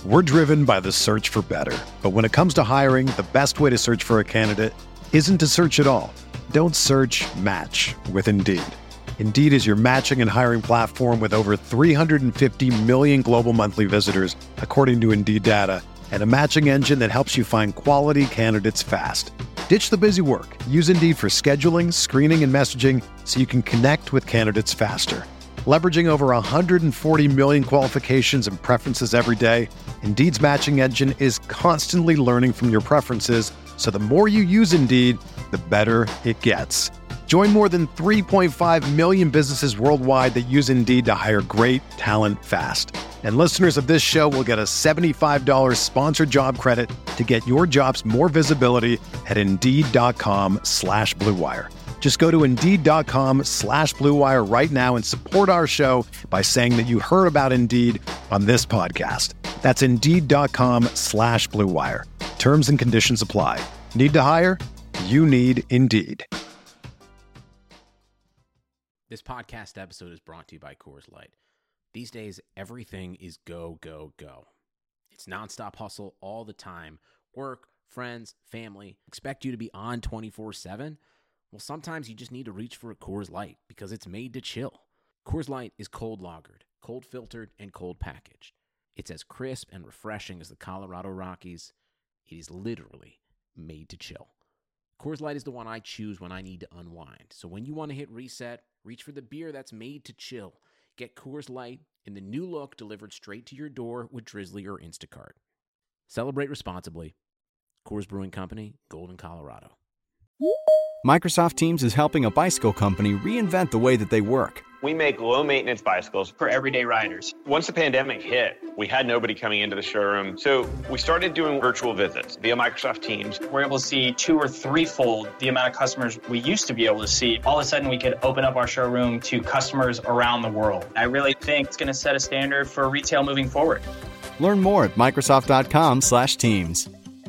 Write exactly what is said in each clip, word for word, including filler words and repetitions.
We're driven by the search for better. But when it comes to hiring, the best way to search for a candidate isn't to search at all. Don't search, match with Indeed. Indeed is your matching and hiring platform with over three hundred fifty million global monthly visitors, according to Indeed data, and a matching engine that helps you find quality candidates fast. Ditch the busy work. Use Indeed for scheduling, screening, and messaging so you can connect with candidates faster. Leveraging over one hundred forty million qualifications and preferences every day, Indeed's matching engine is constantly learning from your preferences, so the more you use Indeed, the better it gets. Join more than three point five million businesses worldwide that use Indeed to hire great talent fast. And listeners of this show will get a seventy-five dollars sponsored job credit to get your jobs more visibility at Indeed.com slash Blue Wire. Just go to Indeed.com slash Blue Wire right now and support our show by saying that you heard about Indeed on this podcast. That's Indeed.com slash Blue Wire. Terms and conditions apply. Need to hire? You need Indeed. This podcast episode is brought to you by Coors Light. These days, everything is go, go, go. It's nonstop hustle all the time. Work, friends, family, expect you to be on twenty-four seven. Well, sometimes you just need to reach for a Coors Light because it's made to chill. Coors Light is cold lagered, cold filtered, and cold packaged. It's as crisp and refreshing as the Colorado Rockies. It is literally made to chill. Coors Light is the one I choose when I need to unwind. So when you want to hit reset, reach for the beer that's made to chill. Get Coors Light in the new look delivered straight to your door with Drizzly or Instacart. Celebrate responsibly. Coors Brewing Company, Golden, Colorado. Microsoft Teams is helping a bicycle company reinvent the way that they work. We make low-maintenance bicycles for everyday riders. Once the pandemic hit, we had nobody coming into the showroom, so we started doing virtual visits via Microsoft Teams. We're able to see two or threefold the amount of customers we used to be able to see. All of a sudden, we could open up our showroom to customers around the world. I really think it's going to set a standard for retail moving forward. Learn more at Microsoft.com slash Teams.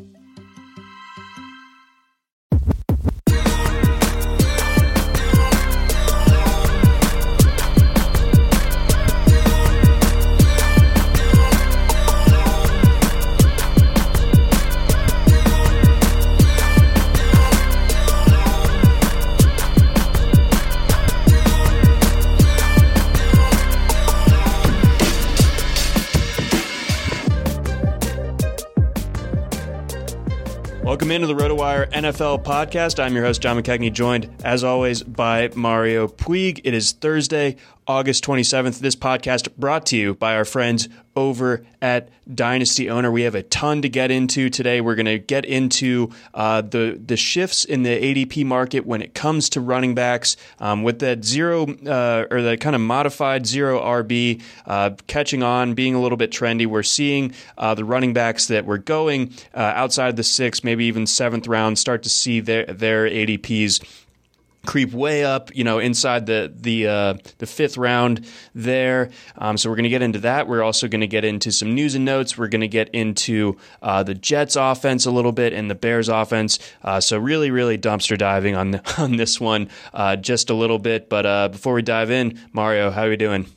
Welcome into the RotoWire N F L podcast. I'm your host, John McKechnie, joined, as always, by Mario Puig. It is Thursday, August twenty-seventh. This podcast brought to you by our friends over at Dynasty Owner. We have a ton to get into today. We're going to get into uh, the the shifts in the A D P market when it comes to running backs. Um, with that zero uh, or the kind of modified zero R B uh, catching on, being a little bit trendy, we're seeing uh, the running backs that were going uh, outside the sixth, maybe even seventh round, start to see their their A D Ps creep way up, you know, inside the the uh, the fifth round there. Um, so we're going to get into that. We're also going to get into some news and notes. We're going to get into uh, the Jets offense a little bit and the Bears offense. Uh, so really, really dumpster diving on the, on this one uh, just a little bit. But uh, before we dive in, Mario, how are you doing?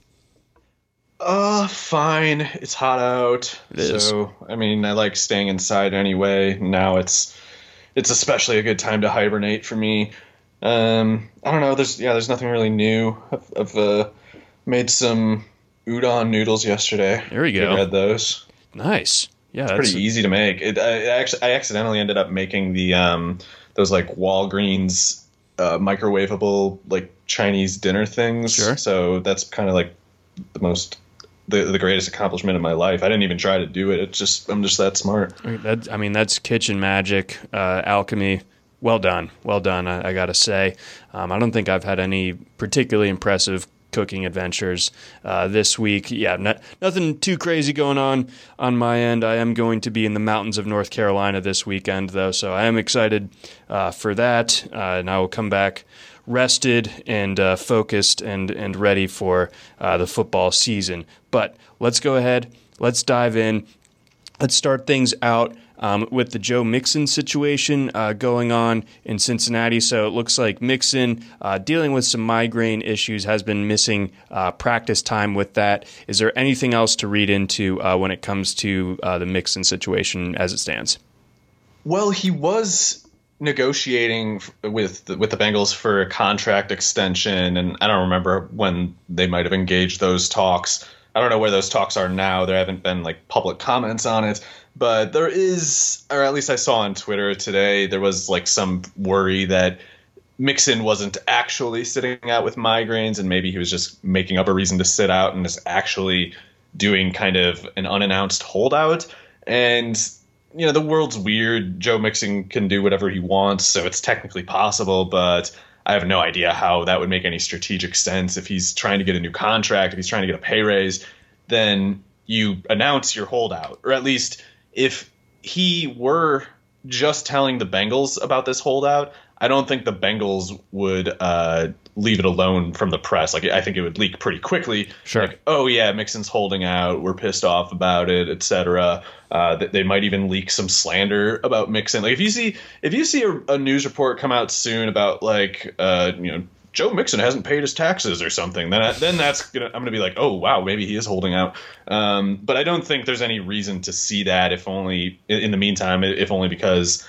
Uh, fine. It's hot out. It is. So, I mean, I like staying inside anyway. Now it's it's especially a good time to hibernate for me. Um, I don't know. There's yeah. There's nothing really new. I've, I've uh, made some udon noodles yesterday. There we go. You had those. Nice. Yeah, it's that's pretty a- easy to make. It I, I actually I accidentally ended up making the um those like Walgreens uh, microwavable like Chinese dinner things. Sure. So that's kind of like the most the the greatest accomplishment of my life. I didn't even try to do it. It's just I'm just that smart. That's, I mean, that's kitchen magic, uh, alchemy. Well done. Well done, I, I got to say. Um, I don't think I've had any particularly impressive cooking adventures uh, this week. Yeah, not, nothing too crazy going on on my end. I am going to be in the mountains of North Carolina this weekend, though, so I am excited uh, for that. Uh, and I will come back rested and uh, focused and, and ready for uh, the football season. But let's go ahead. Let's dive in. Let's start things out um, with the Joe Mixon situation uh, going on in Cincinnati. So it looks like Mixon, uh, dealing with some migraine issues, has been missing uh, practice time with that. Is there anything else to read into uh, when it comes to uh, the Mixon situation as it stands? Well, he was negotiating with the, with the Bengals for a contract extension, and I don't remember when they might have engaged those talks. I don't know where those talks are now. There haven't been like public comments on it, but there is, or at least I saw on Twitter today, there was like some worry that Mixon wasn't actually sitting out with migraines, and maybe he was just making up a reason to sit out and is actually doing kind of an unannounced holdout. And you know, the world's weird. Joe Mixon can do whatever he wants, so it's technically possible, but I have no idea how that would make any strategic sense. If he's trying to get a new contract, if he's trying to get a pay raise, then you announce your holdout. Or at least if he were just telling the Bengals about this holdout, I don't think the Bengals would uh, leave it alone from the press. Like, I think it would leak pretty quickly. Sure. Like, oh yeah, Mixon's holding out. We're pissed off about it, et cetera. Uh, they might even leak some slander about Mixon. Like, if you see if you see a, a news report come out soon about like uh, you know, Joe Mixon hasn't paid his taxes or something, then I, then that's gonna I'm gonna be like, oh wow, maybe he is holding out. Um, but I don't think there's any reason to see that. If only in, in the meantime, if only because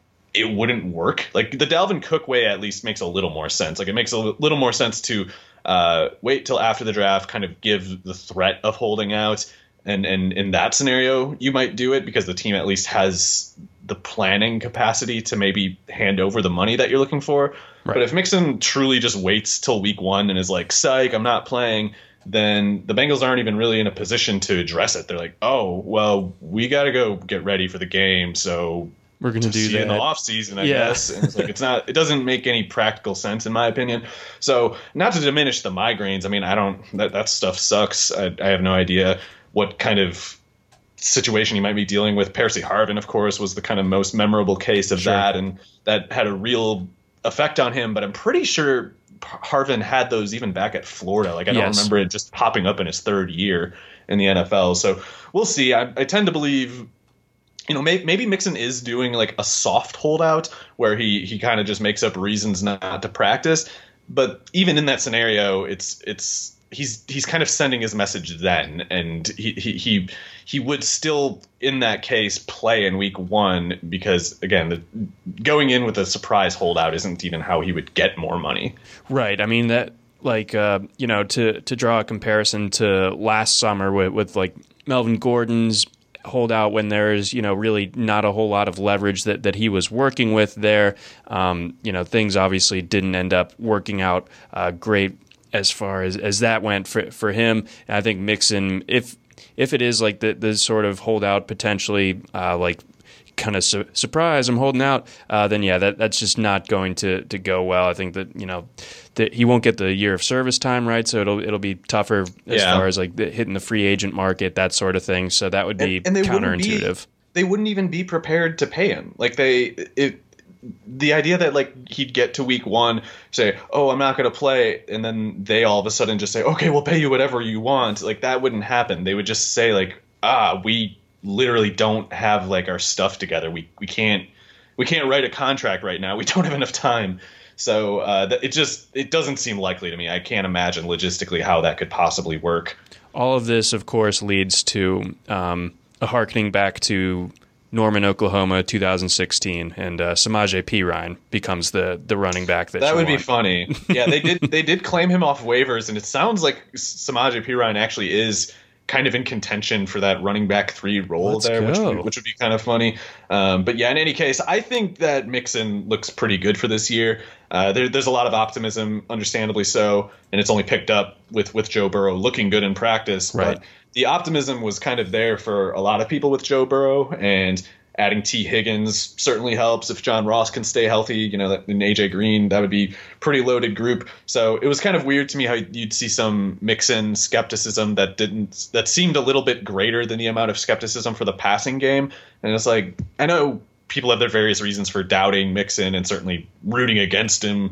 it wouldn't work. Like, the Dalvin Cook way at least makes a little more sense. Like, it makes a little more sense to uh, wait till after the draft, kind of give the threat of holding out. And, and in that scenario, you might do it because the team at least has the planning capacity to maybe hand over the money that you're looking for. Right. But if Mixon truly just waits till week one and is like, psych, I'm not playing, then the Bengals aren't even really in a position to address it. They're like, oh, well, we got to go get ready for the game, so we're going to do that in the off season, I yeah. guess. And it's like, it's not, it doesn't make any practical sense in my opinion. So not to diminish the migraines. I mean, I don't, that, that stuff sucks. I, I have no idea what kind of situation you might be dealing with. Percy Harvin, of course, was the kind of most memorable case of sure. that. And that had a real effect on him, but I'm pretty sure Harvin had those even back at Florida. Like, I don't yes. remember it just popping up in his third year in the N F L. So we'll see. I, I tend to believe, you know, maybe, maybe Mixon is doing like a soft holdout where he, he kind of just makes up reasons not to practice. But even in that scenario, it's it's he's he's kind of sending his message then, and he he he, he would still in that case play in week one because, again, the, going in with a surprise holdout isn't even how he would get more money. Right. I mean, that like uh, you know, to to draw a comparison to last summer with, with like Melvin Gordon's hold out when there's, you know, really not a whole lot of leverage that, that he was working with there. Um, you know, things obviously didn't end up working out uh, great as far as, as that went for for him. And I think Mixon, if if it is like the, the sort of holdout potentially uh, like kind of su- surprise, I'm holding out, uh, then yeah, that that's just not going to, to go well. I think that, you know, that he won't get the year of service time, right? So it'll it'll be tougher as yeah. far as like the, hitting the free agent market, that sort of thing. So that would be and, and counterintuitive. Be, they wouldn't even be prepared to pay him. Like they, it, the idea that like he'd get to week one, say, oh, I'm not going to play, and then they all of a sudden just say, okay, we'll pay you whatever you want. Like that wouldn't happen. They would just say like, ah, we literally don't have like our stuff together. We we can't we can't write a contract right now. We don't have enough time. So uh, it just it doesn't seem likely to me. I can't imagine logistically how that could possibly work. All of this, of course, leads to um, a harkening back to Norman, Oklahoma, two thousand sixteen, and uh, Samaje Perine becomes the the running back that. That would want. be funny. Yeah, they did they did claim him off waivers, and it sounds like Samaje Perine actually is kind of in contention for that running back three role Let's there, go. which would, which would be kind of funny. Um, but yeah, in any case, I think that Mixon looks pretty good for this year. Uh, there, there's a lot of optimism, understandably so, and it's only picked up with, with Joe Burrow looking good in practice. Right. But the optimism was kind of there for a lot of people with Joe Burrow, and adding T. Higgins certainly helps. If John Ross can stay healthy, you know, and A J Green, that would be pretty loaded group. So it was kind of weird to me how you'd see some Mixon skepticism that didn't that seemed a little bit greater than the amount of skepticism for the passing game. And it's like, I know people have their various reasons for doubting Mixon and certainly rooting against him.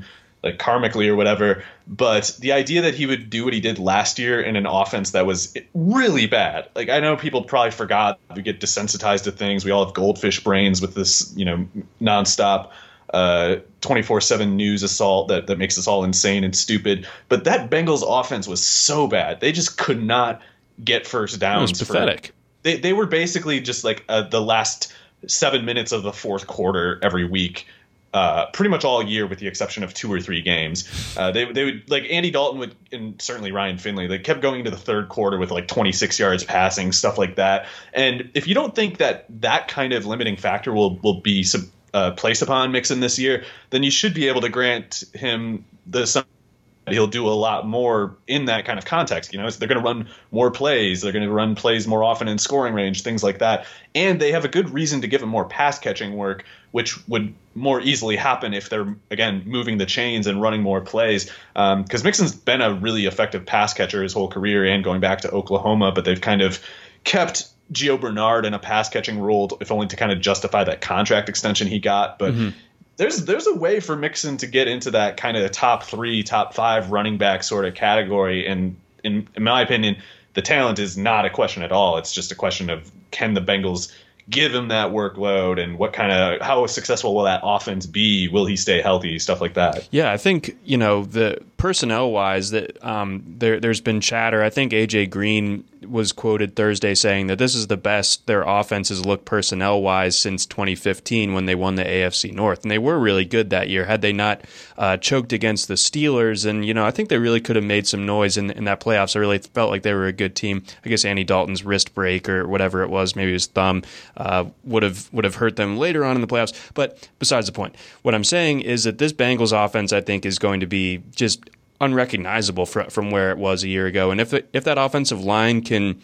like karmically or whatever. But the idea that he would do what he did last year in an offense that was really bad. Like, I know people probably forgot, we get desensitized to things. We all have goldfish brains with this, you know, nonstop uh, twenty-four seven news assault that, that makes us all insane and stupid. But that Bengals offense was so bad. They just could not get first downs. It was pathetic. For, they, they were basically just like uh, the last seven minutes of the fourth quarter every week. Uh, pretty much all year, with the exception of two or three games. Uh, they they would like Andy Dalton would, and certainly Ryan Finley. They kept going into the third quarter with like twenty-six yards passing, stuff like that. And if you don't think that that kind of limiting factor will will be uh, placed upon Mixon this year, then you should be able to grant him the some. He'll do a lot more in that kind of context. You know, so they're going to run more plays. They're going to run plays more often in scoring range, things like that. And they have a good reason to give him more pass catching work, which would more easily happen if they're, again, moving the chains and running more plays. Because um, Mixon's been a really effective pass catcher his whole career and going back to Oklahoma, but they've kind of kept Gio Bernard in a pass catching role, if only to kind of justify that contract extension he got. But mm-hmm. There's there's a way for Mixon to get into that kind of top three, top five running back sort of category. And in, in my opinion, the talent is not a question at all. It's just a question of, can the Bengals give him that workload, and what kind of, how successful will that offense be? Will he stay healthy? Stuff like that. Yeah, I think, you know, the personnel wise that um, there, there's been chatter. I think A J Green was quoted Thursday saying that this is the best their offense has looked personnel wise since twenty fifteen when they won the A F C North. And they were really good that year. Had they not uh, choked against the Steelers, and, you know, I think they really could have made some noise in, in that playoffs. I really felt like they were a good team. I guess Andy Dalton's wrist break or whatever it was, maybe his thumb, uh, would have would have hurt them later on in the playoffs. But besides the point, what I'm saying is that this Bengals offense, I think, is going to be just unrecognizable fr- from where it was a year ago. And if it, if that offensive line can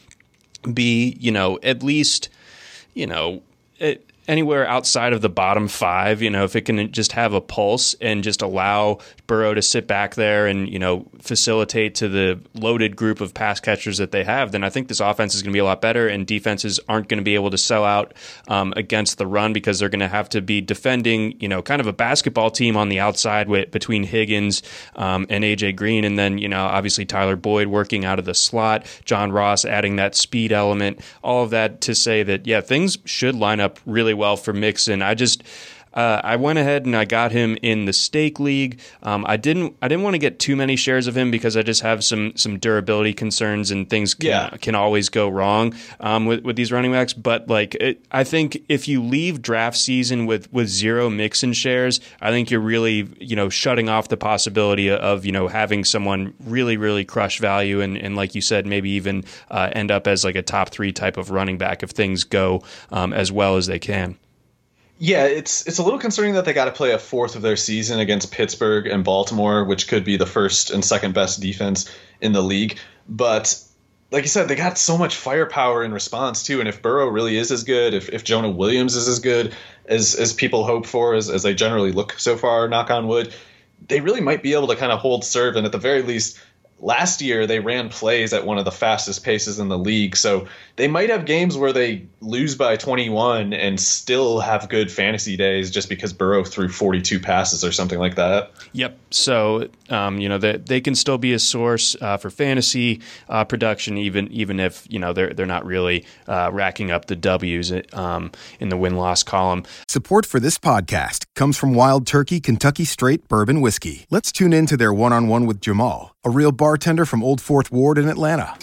be, you know, at least, you know, it, anywhere outside of the bottom five, you know, if it can just have a pulse and just allow Burrow to sit back there and, you know, facilitate to the loaded group of pass catchers that they have, then I think this offense is going to be a lot better, and defenses aren't going to be able to sell out um, against the run, because they're going to have to be defending, you know, kind of a basketball team on the outside with, between Higgins um, and A J Green. And then, you know, obviously Tyler Boyd working out of the slot, John Ross adding that speed element, all of that to say that, yeah, things should line up really well for Mixon. I just uh, I went ahead and I got him in the stake league. Um, I didn't I didn't want to get too many shares of him because I just have some some durability concerns, and things can, yeah. can always go wrong um, with with these running backs. But like it, I think if you leave draft season with with zero Mixon shares, I think you're really, you know, shutting off the possibility of, you know, having someone really really crush value and and like you said, maybe even uh, end up as like a top three type of running back if things go um, as well as they can. Yeah, it's it's a little concerning that they got to play a fourth of their season against Pittsburgh and Baltimore, which could be the first and second best defense in the league. But like you said, they got so much firepower in response too. And if Burrow really is as good, if, if Jonah Williams is as good as as people hope for, as, as they generally look so far, knock on wood, they really might be able to kind of hold serve. And at the very least, last year they ran plays at one of the fastest paces in the league. So they might have games where they lose by twenty-one and still have good fantasy days just because Burrow threw forty-two passes or something like that. Yep. So, um, you know, they, they can still be a source uh, for fantasy uh, production, even even if, you know, they're, they're not really uh, racking up the W's um, in the win-loss column. Support for this podcast comes from Wild Turkey Kentucky Straight Bourbon Whiskey. Let's tune in to their one-on-one with Jamal, a real bartender from Old Fourth Ward in Atlanta.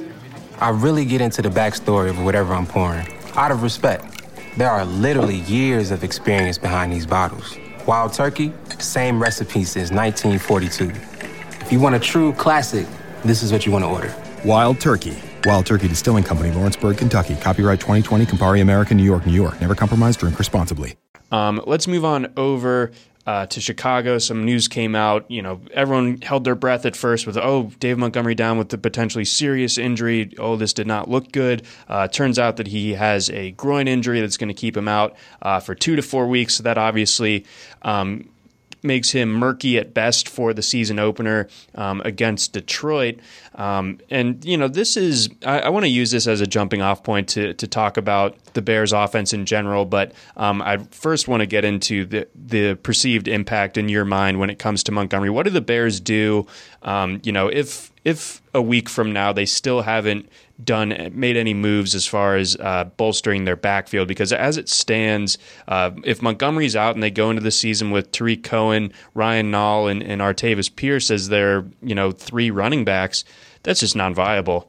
I really get into the backstory of whatever I'm pouring, out of respect. There are literally years of experience behind these bottles. Wild Turkey, same recipe since nineteen forty-two. If you want a true classic, this is what you want to order. Wild Turkey. Wild Turkey Distilling Company, Lawrenceburg, Kentucky. Copyright twenty twenty, Campari America, New York, New York. Never compromise, drink responsibly. Um, let's move on over Uh, to Chicago. Some news came out. You know, everyone held their breath at first with, oh, Dave Montgomery down with the potentially serious injury. Oh, this did not look good. Uh, turns out that he has a groin injury that's going to keep him out uh, for two to four weeks. So that obviously um, makes him murky at best for the season opener um, against Detroit. Um, and, you know, this is, I, I want to use this as a jumping off point to, to talk about the Bears offense in general, but um, I first want to get into the, the perceived impact in your mind when it comes to Montgomery. What do the Bears do, um, you know, if if a week from now they still haven't done made any moves as far as uh, bolstering their backfield? Because as it stands, uh, if Montgomery's out and they go into the season with Tariq Cohen, Ryan Nall, and, and Artavis Pierce as their, you know, three running backs, that's just non-viable.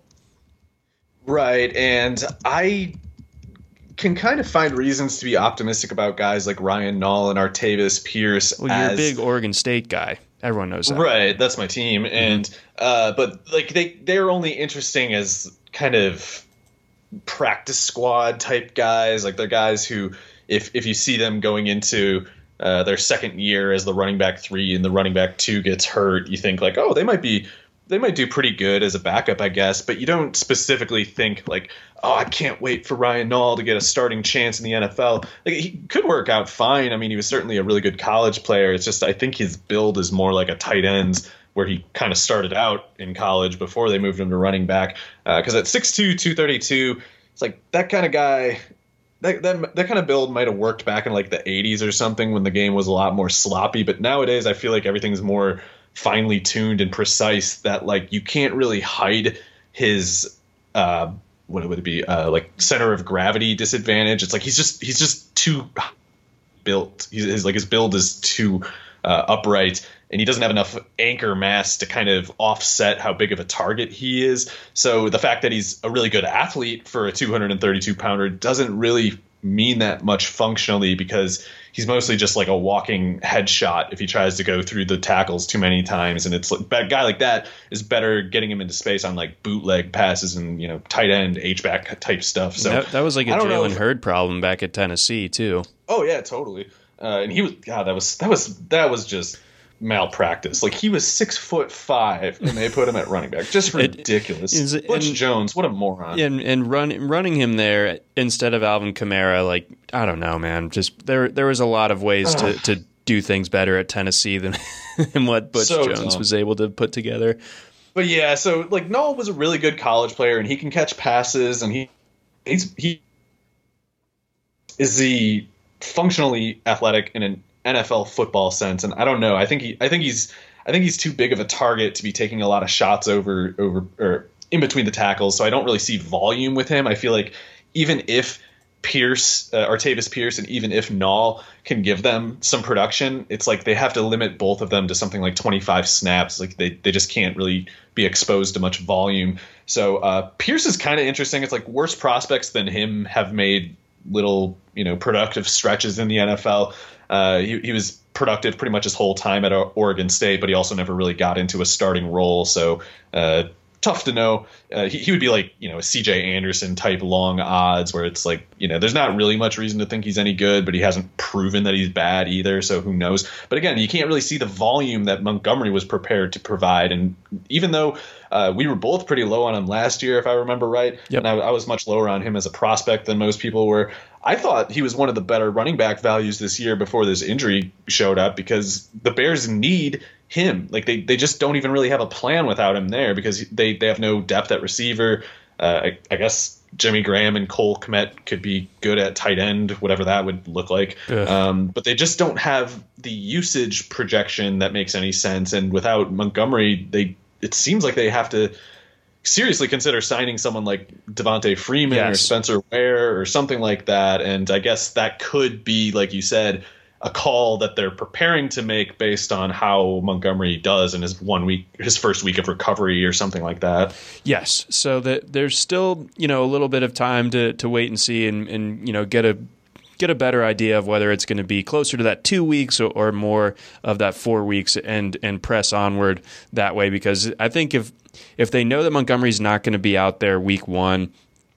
Right, and I can kind of find reasons to be optimistic about guys like Ryan Nall and Artavis Pierce. Well, you're as, a big Oregon State guy. Everyone knows that. Right, that's my team. Mm-hmm. And uh, but like they they're only interesting as kind of practice squad type guys. Like they're guys who, if if you see them going into uh, their second year as the running back three and the running back two gets hurt, you think like, oh, they might be they might do pretty good as a backup, I guess. But you don't specifically think like, oh, I can't wait for Ryan Nall to get a starting chance in the N F L. Like he could work out fine. I mean, he was certainly a really good college player. It's just I think his build is more like a tight end, where he kind of started out in college before they moved him to running back. Because uh, at six two, two thirty-two, it's like that kind of guy. That, that that kind of build might have worked back in like the eighties or something when the game was a lot more sloppy. But nowadays, I feel like everything's more finely tuned and precise. That like you can't really hide his. Uh, what would it be uh, like center of gravity disadvantage. It's like he's just he's just too built. He's his, like his build is too uh, upright, and he doesn't have enough anchor mass to kind of offset how big of a target he is. So the fact that he's a really good athlete for a two thirty-two pounder doesn't really mean that much functionally, because he's mostly just like a walking headshot if he tries to go through the tackles too many times. And it's like, a guy like that is better getting him into space on like bootleg passes and, you know, tight end H-back type stuff. So that, that was like a Jalen Hurd problem back at Tennessee too. Oh yeah, totally. Uh, and he was, God, that was, that was, that was just malpractice. Like he was six foot five and they put him at running back. Just ridiculous. It, Butch and, Jones, what a moron. And and run, running him there instead of Alvin Kamara, like, I don't know, man. Just there there was a lot of ways to, to do things better at Tennessee than, than what Butch so Jones dumb. was able to put together. But yeah, so like Noel was a really good college player and he can catch passes and he he's he is he functionally athletic in an N F L football sense, and I don't know. I think he, I think he's, I think he's too big of a target to be taking a lot of shots over, over, or in between the tackles. So I don't really see volume with him. I feel like even if Pierce, uh, Artavis Pierce, and even if Nall can give them some production, it's like they have to limit both of them to something like twenty-five snaps. Like they, they just can't really be exposed to much volume. So uh, Pierce is kind of interesting. It's like worse prospects than him have made little, you know, productive stretches in the N F L. Uh, he, he was productive pretty much his whole time at Oregon State, but he also never really got into a starting role. So uh, tough to know. Uh, he, he would be like, you know, a C J Anderson type long odds where it's like, you know, there's not really much reason to think he's any good, but he hasn't proven that he's bad either. So who knows? But again, you can't really see the volume that Montgomery was prepared to provide. And even though uh, we were both pretty low on him last year, if I remember right, yep. and I, I was much lower on him as a prospect than most people were, I thought he was one of the better running back values this year before this injury showed up, because the Bears need him. Like they, they just don't even really have a plan without him there, because they, they have no depth at receiver. Uh, I, I guess Jimmy Graham and Cole Kmet could be good at tight end, whatever that would look like. Um, but they just don't have the usage projection that makes any sense. And without Montgomery, they it seems like they have to seriously consider signing someone like Devontae Freeman yes. or Spencer Ware or something like that. And I guess that could be, like you said, a call that they're preparing to make based on how Montgomery does in his one week, his first week of recovery or something like that. Yes. So that there's still, you know, a little bit of time to, to wait and see and, and, you know, get a, get a better idea of whether it's going to be closer to that two weeks or, or more of that four weeks and, and press onward that way. Because I think if, if they know that Montgomery's not going to be out there week one,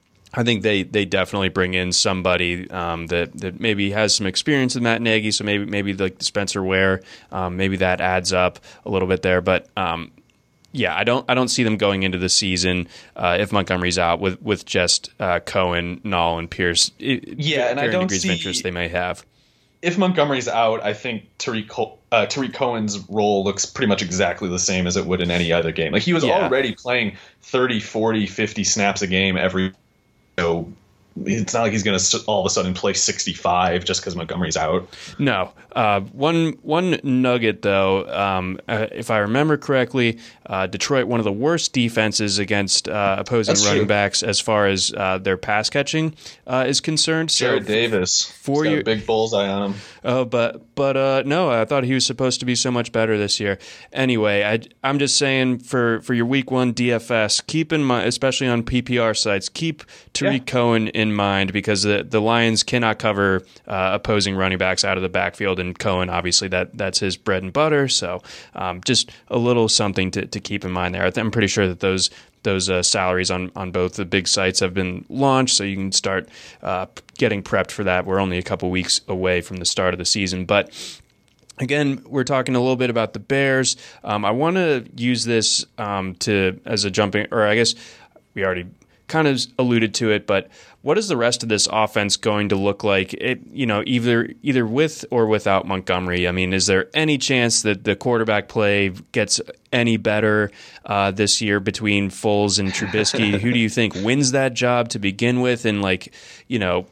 I think they, they definitely bring in somebody um, that, that maybe has some experience with Matt Nagy. So maybe maybe like Spencer Ware, um, maybe that adds up a little bit there. But um, yeah, I don't I don't see them going into the season uh, if Montgomery's out with with just uh, Cohen, Nall, and Pierce. It, yeah, and I don't degrees see of interest they may have. if Montgomery's out, I think Tariq Co- uh, Tariq Cohen's role looks pretty much exactly the same as it would in any other game. Like he was yeah. already playing thirty, forty, fifty snaps a game every. So it's not like he's going to all of a sudden play sixty-five just because Montgomery's out. No. Uh, one one nugget, though, um, uh, if I remember correctly, uh, Detroit, one of the worst defenses against uh, opposing That's running true. backs as far as uh, their pass catching uh, is concerned. Jared so Davis. For He's got your a big bullseye on him. Oh, but but uh, no, I thought he was supposed to be so much better this year. Anyway, I, I'm just saying for, for your week one D F S, keep in mind, especially on P P R sites, keep Tariq yeah. Cohen in mind because the, the Lions cannot cover uh, opposing running backs out of the backfield, and Cohen, obviously, that that's his bread and butter. So um, just a little something to, to keep in mind there. I'm pretty sure that those those uh, salaries on, on both the big sites have been launched, so you can start uh, getting prepped for that. We're only a couple weeks away from the start of the season. But again, we're talking a little bit about the Bears. Um, I want to use this um, to as a jumping, or I guess we already kind of alluded to it, but what is the rest of this offense going to look like? It, you know, either either with or without Montgomery. I mean, is there any chance that the quarterback play gets any better uh, this year between Foles and Trubisky? Who do you think wins that job to begin with? And like, you know,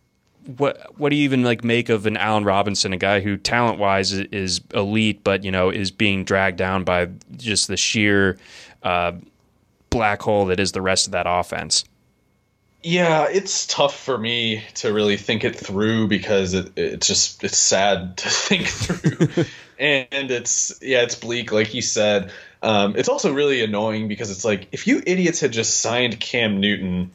what what do you even like make of an Allen Robinson, a guy who talent wise is, is elite, but you know is being dragged down by just the sheer uh, black hole that is the rest of that offense? Yeah, it's tough for me to really think it through because it it's just it's sad to think through, and it's yeah it's bleak like you said. Um, it's also really annoying because it's like if you idiots had just signed Cam Newton,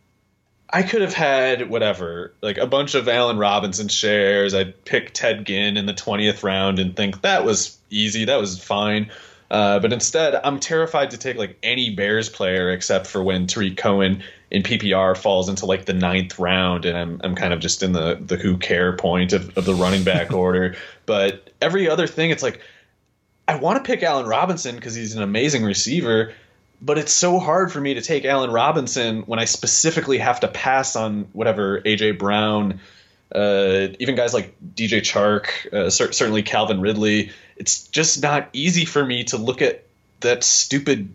I could have had whatever like a bunch of Allen Robinson shares. I'd pick Ted Ginn in the twentieth round and think that was easy, that was fine. Uh, but instead, I'm terrified to take like any Bears player except for when Tariq Cohen in P P R falls into like the ninth round, and I'm I'm kind of just in the the who care point of, of the running back order. But every other thing, it's like I want to pick Allen Robinson because he's an amazing receiver, but it's so hard for me to take Allen Robinson when I specifically have to pass on whatever A J Brown, uh, even guys like D J Chark, uh, cer- certainly Calvin Ridley. It's just not easy for me to look at that stupid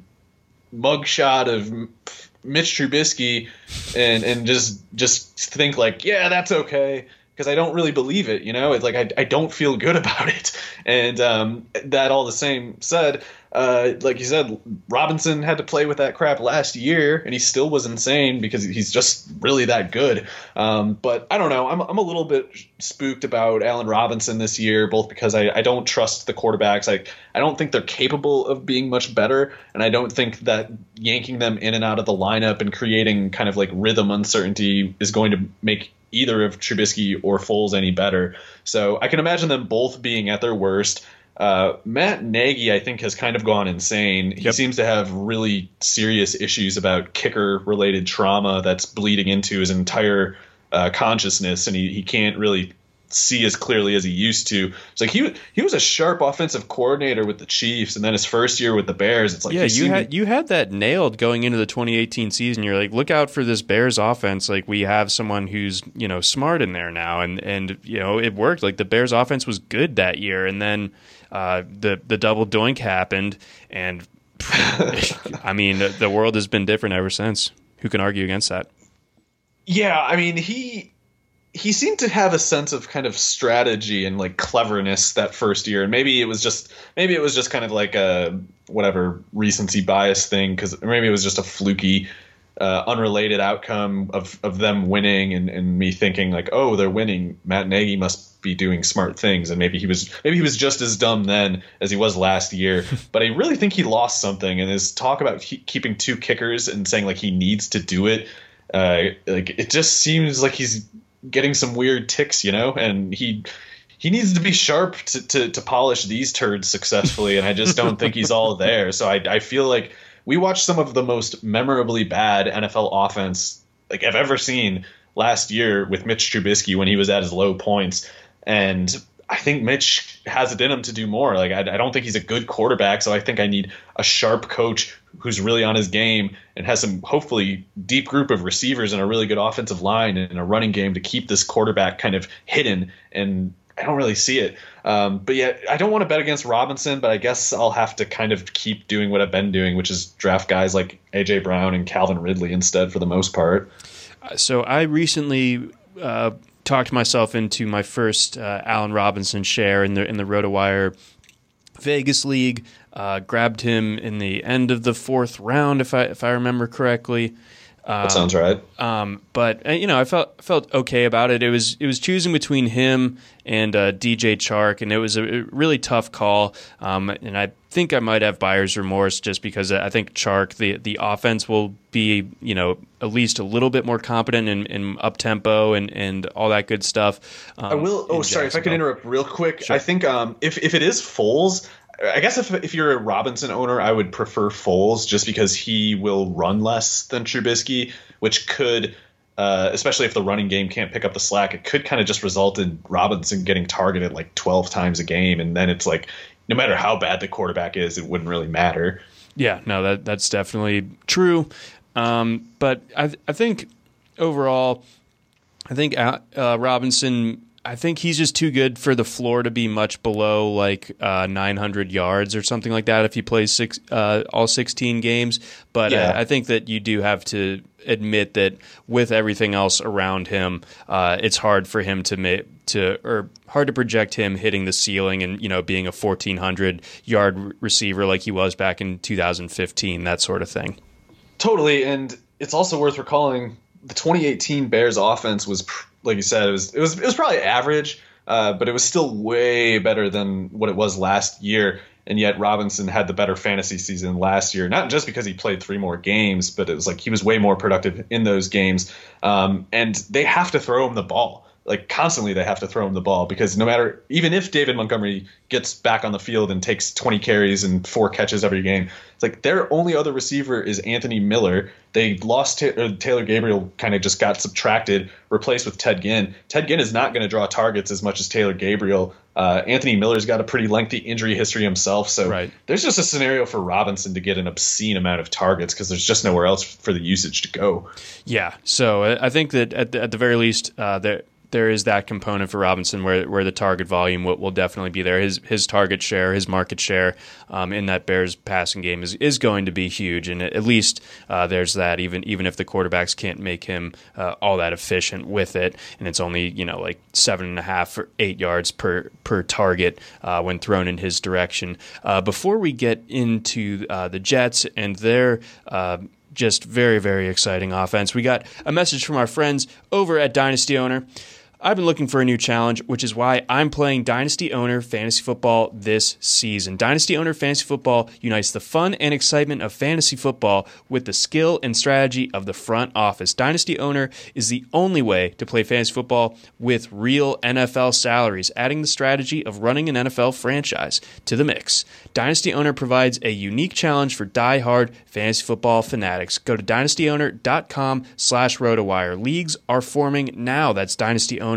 mugshot of Mitch Trubisky and and just just think like, yeah, that's okay, because I don't really believe it. You know, it's like I I don't feel good about it. And um, that all the same said, uh, like you said, Robinson had to play with that crap last year, and he still was insane because he's just really that good. Um, but I don't know. I'm I'm a little bit spooked about Allen Robinson this year, both because I, I don't trust the quarterbacks. I I don't think they're capable of being much better, and I don't think that yanking them in and out of the lineup and creating kind of like rhythm uncertainty is going to make either of Trubisky or Foles any better. So I can imagine them both being at their worst. Uh, Matt Nagy, I think, has kind of gone insane. He yep. seems to have really serious issues about kicker-related trauma that's bleeding into his entire uh, consciousness, and he, he can't really see as clearly as he used to. It's like he he was a sharp offensive coordinator with the Chiefs, and then his first year with the Bears, it's like yeah, you had to- you had that nailed going into the twenty eighteen season. You're like, look out for this Bears offense. Like we have someone who's you know smart in there now, and and you know it worked. Like the Bears offense was good that year, and then uh, the the double doink happened, and I mean the, the world has been different ever since. Who can argue against that? Yeah, I mean he. He seemed to have a sense of kind of strategy and like cleverness that first year, and maybe it was just maybe it was just kind of like a whatever recency bias thing, because maybe it was just a fluky, uh, unrelated outcome of of them winning, and, and me thinking like, oh, they're winning. Matt Nagy must be doing smart things, and maybe he was maybe he was just as dumb then as he was last year. But I really think he lost something, and his talk about he, keeping two kickers and saying like he needs to do it, uh, like it just seems like he's getting some weird ticks, you know, and he he needs to be sharp to, to, to polish these turds successfully, and I just don't think he's all there. So I, I feel like we watched some of the most memorably bad N F L offense like I've ever seen last year with Mitch Trubisky when he was at his low points, and I think Mitch has it in him to do more. Like I, I don't think he's a good quarterback, so I think I need a sharp coach who's really on his game and has some hopefully deep group of receivers and a really good offensive line and a running game to keep this quarterback kind of hidden. And I don't really see it. Um, but yeah, I don't want to bet against Robinson, but I guess I'll have to kind of keep doing what I've been doing, which is draft guys like A J Brown and Calvin Ridley instead for the most part. So I recently uh, talked myself into my first uh, Allen Robinson share in the in the RotoWire Vegas League. Uh, grabbed him in the end of the fourth round, if I if I remember correctly. Um, that sounds right. Um, but uh, you know, I felt felt okay about it. It was it was choosing between him and uh, D J Chark, and it was a really tough call. Um, and I think I might have buyer's remorse just because I think Chark, the the offense will be, you know, at least a little bit more competent in, in up tempo and, and all that good stuff. Um, I will. Oh, sorry, if I could interrupt real quick. Sure. I think um, if if it is Foles. I guess if if you're a Robinson owner, I would prefer Foles just because he will run less than Trubisky, which could, uh, especially if the running game can't pick up the slack, it could kind of just result in Robinson getting targeted like twelve times a game. And then it's like, no matter how bad the quarterback is, it wouldn't really matter. Yeah, no, that that's definitely true. Um, but I I think overall, I think uh, Robinson, I think he's just too good for the floor to be much below like uh, nine hundred yards or something like that if he plays six, uh, all sixteen games. But yeah. I, I think that you do have to admit that with everything else around him, uh, it's hard for him to make to or hard to project him hitting the ceiling and, you know, being a fourteen hundred yard receiver like he was back in two thousand fifteen, that sort of thing. Totally, and it's also worth recalling the twenty eighteen Bears offense was. Pr- Like you said, it was it was it was probably average, uh, but it was still way better than what it was last year. And yet Robinson had the better fantasy season last year, not just because he played three more games, but it was like he was way more productive in those games. Um, and they have to throw him the ball. Like constantly they have to throw him the ball because no matter, even if David Montgomery gets back on the field and takes twenty carries and four catches every game, it's like their only other receiver is Anthony Miller. They lost Ta- Taylor Gabriel, kind of just got subtracted, replaced with Ted Ginn. Ted Ginn is not going to draw targets as much as Taylor Gabriel. Uh, Anthony Miller's got a pretty lengthy injury history himself. So right. There's just a scenario for Robinson to get an obscene amount of targets because there's just nowhere else for the usage to go. Yeah. So I think that at the, at the very least, uh, there, there is that component for Robinson where where the target volume will, will definitely be there. His his target share, his market share um, in that Bears passing game is, is going to be huge, and at least uh, there's that. Even even if the quarterbacks can't make him uh, all that efficient with it, and it's only you know like seven and a half or eight yards per per target uh, when thrown in his direction. Uh, before we get into uh, the Jets and their uh, just very very exciting offense, we got a message from our friends over at Dynasty Owner. I've been looking for a new challenge, which is why I'm playing Dynasty Owner Fantasy Football this season. Dynasty Owner Fantasy Football unites the fun and excitement of fantasy football with the skill and strategy of the front office. Dynasty Owner is the only way to play fantasy football with real N F L salaries, adding the strategy of running an N F L franchise to the mix. Dynasty Owner provides a unique challenge for die-hard fantasy football fanatics. Go to dynastyowner.com slash RotoWire. Leagues are forming now. That's dynastyowner.com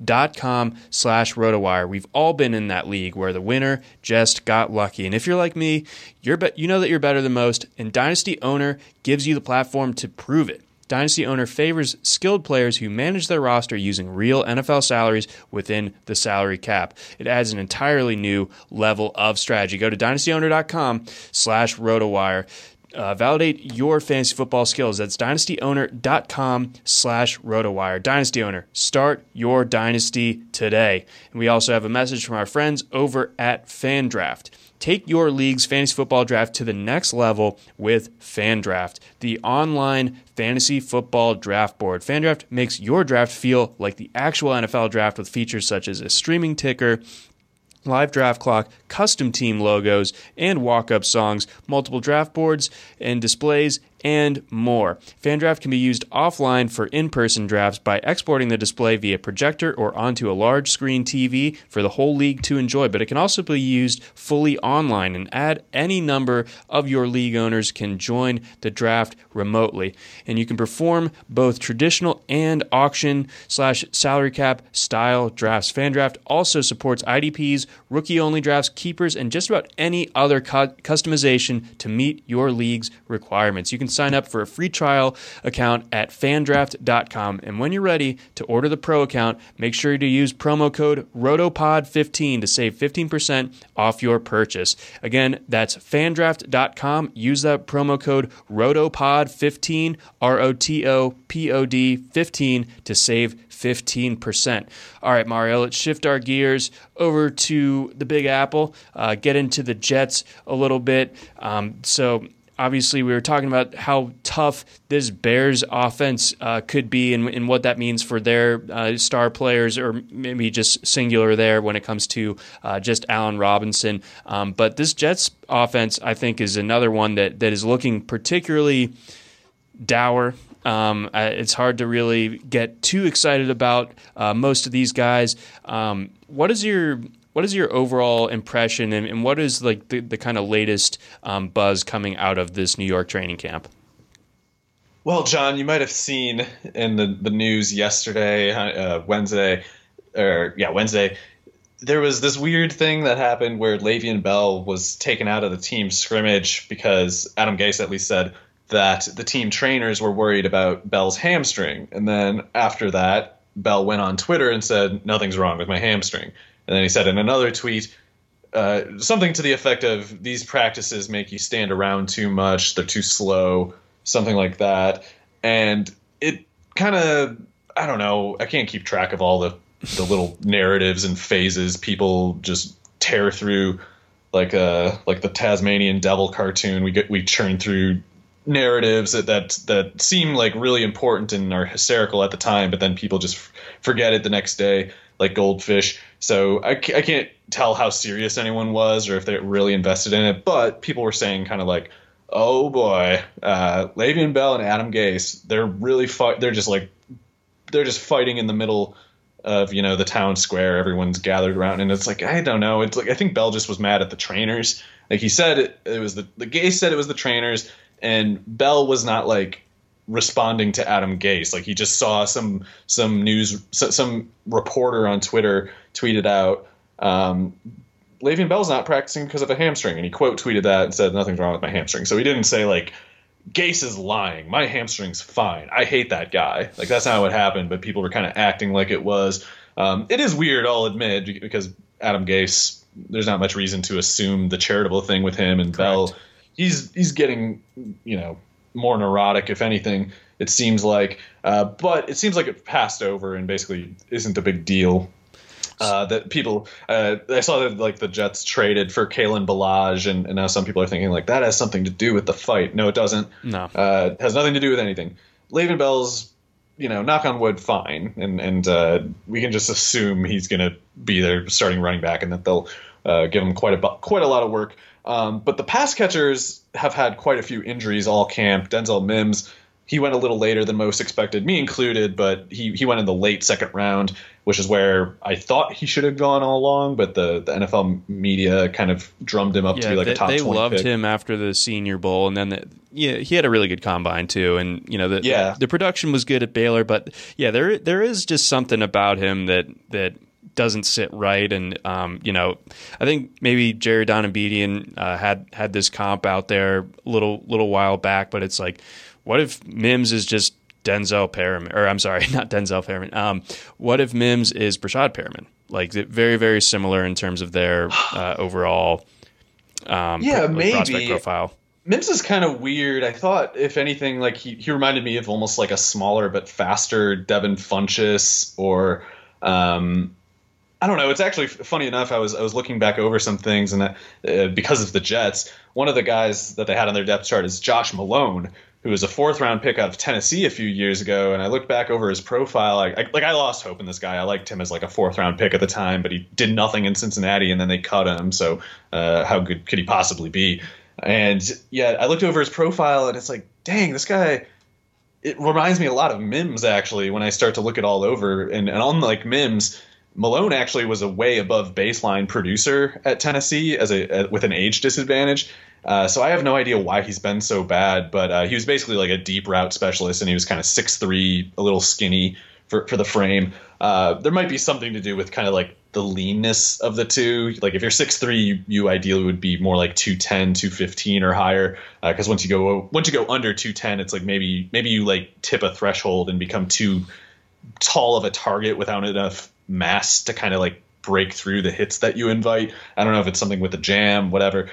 slash RotoWire. We've all been in that league where the winner just got lucky. And if you're like me, you're be- you know that you're better than most, and Dynasty Owner gives you the platform to prove it. Dynasty Owner favors skilled players who manage their roster using real N F L salaries within the salary cap. It adds an entirely new level of strategy. Go to dynastyowner.com slash RotoWire. Uh, validate your fantasy football skills. That's dynastyowner.com slash RotoWire. Dynasty Owner, start your dynasty today. And we also have a message from our friends over at FanDraft. Take your league's fantasy football draft to the next level with FanDraft, the online fantasy football draft board. FanDraft makes your draft feel like the actual N F L draft with features such as a streaming ticker, live draft clock, custom team logos, and walk-up songs, multiple draft boards and displays, and more. FanDraft can be used offline for in-person drafts by exporting the display via projector or onto a large screen T V for the whole league to enjoy, but it can also be used fully online, and add any number of your league owners can join the draft remotely. And you can perform both traditional and auction slash salary cap style drafts. FanDraft also supports I D Ps, rookie-only drafts, keepers, and just about any other cu- customization to meet your league's requirements. You can sign up for a free trial account at fandraft dot com. And when you're ready to order the pro account, make sure to use promo code ROTOPOD fifteen to save fifteen percent off your purchase. Again, that's fandraft dot com. Use that promo code ROTOPOD fifteen, R O T O P O D fifteen to save fifteen percent. All right, Mario, let's shift our gears over to the Big Apple, uh, get into the Jets a little bit. Um, so obviously we were talking about how tough this Bears offense uh, could be and, and what that means for their uh, star players, or maybe just singular there when it comes to uh, just Allen Robinson. Um, but this Jets offense, I think, is another one that, that is looking particularly dour. Um, it's hard to really get too excited about uh, most of these guys. Um, what is your what is your overall impression, and, and what is like the, the kind of latest um, buzz coming out of this New York training camp? Well, John, you might have seen in the, the news yesterday, uh, Wednesday, or yeah, Wednesday, there was this weird thing that happened where Le'Veon Bell was taken out of the team scrimmage because Adam Gase at least said that the team trainers were worried about Bell's hamstring. And then after that, Bell went on Twitter and said, nothing's wrong with my hamstring. And then he said in another tweet, uh, something to the effect of, these practices make you stand around too much, they're too slow, something like that. And it kind of, I don't know, I can't keep track of all the, the little narratives and phases people just tear through, like uh like the Tasmanian Devil cartoon. We get we churn through narratives that, that that seem like really important and are hysterical at the time, but then people just f- forget it the next day, like goldfish. So I, I can't tell how serious anyone was or if they really invested in it, but people were saying kind of like, oh boy, uh, Le'Veon Bell and Adam Gase, they're really fight. They're just like they're just fighting in the middle of, you know, the town square. Everyone's gathered around, and it's like, I don't know. It's like I think Bell just was mad at the trainers. Like he said, it, it was the the Gase said it was the trainers. And Bell was not like responding to Adam Gase. Like he just saw some some news, some reporter on Twitter tweeted out, um, Le'Veon Bell's not practicing because of a hamstring. And he quote tweeted that and said, nothing's wrong with my hamstring. So he didn't say like, Gase is lying, my hamstring's fine, I hate that guy. Like that's not what happened, but people were kind of acting like it was. Um, it is weird, I'll admit, because Adam Gase, there's not much reason to assume the charitable thing with him and Correct. Bell. He's he's getting, you know, more neurotic, if anything, it seems like. Uh, but it seems like it passed over and basically isn't a big deal. Uh, that people, uh, I saw that like the Jets traded for Kalen Ballage, and, and now some people are thinking like that has something to do with the fight. No, it doesn't. No, uh, it has nothing to do with anything. Le'Veon Bell's, you know, knock on wood, fine, and and uh, we can just assume he's going to be their starting running back, and that they'll uh, give him quite a quite a lot of work. Um, but the pass catchers have had quite a few injuries all camp. Denzel Mims, he went a little later than most expected, me included, but he, he went in the late second round, which is where I thought he should have gone all along, but the, the N F L media kind of drummed him up yeah, to be like they, a top they twenty loved pick. him after the Senior Bowl, and then the, yeah, he had a really good combine too, and you know the, yeah. the the production was good at Baylor, but yeah, there there is just something about him that that doesn't sit right, and um, you know, I think maybe Jerry Donabedian uh, had had this comp out there a little little while back, but it's like, what if Mims is just Denzel Perriman, or I'm sorry, not Denzel Perriman. Um, what if Mims is Brashad Perriman? Like very very similar in terms of their uh, overall um, yeah pro- maybe prospect profile. Mims is kind of weird. I thought, if anything, like he, he reminded me of almost like a smaller but faster Devin Funchess, or um, I don't know. It's actually funny enough. I was I was looking back over some things, and that, uh, because of the Jets, one of the guys that they had on their depth chart is Josh Malone, who was a fourth round pick out of Tennessee a few years ago. And I looked back over his profile. I, I, like I lost hope in this guy. I liked him as like a fourth round pick at the time, but he did nothing in Cincinnati, and then they cut him. So uh, how good could he possibly be? And yeah, I looked over his profile, and it's like, dang, this guy. It reminds me a lot of Mims, actually, when I start to look it all over. And, and unlike Mims, Malone actually was a way above baseline producer at Tennessee as a, with an age disadvantage. Uh, so I have no idea why he's been so bad, but uh, he was basically like a deep route specialist, and he was kind of six three, a little skinny for, for the frame. Uh, there might be something to do with kind of like the leanness of the two. Like if you're six three, you, you ideally would be more like two ten, two fifteen or higher. Uh, cause once you go, once you go under two ten, it's like maybe, maybe you like tip a threshold and become too tall of a target without enough mass to kind of like break through the hits that you invite. I don't know if it's something with the jam, whatever.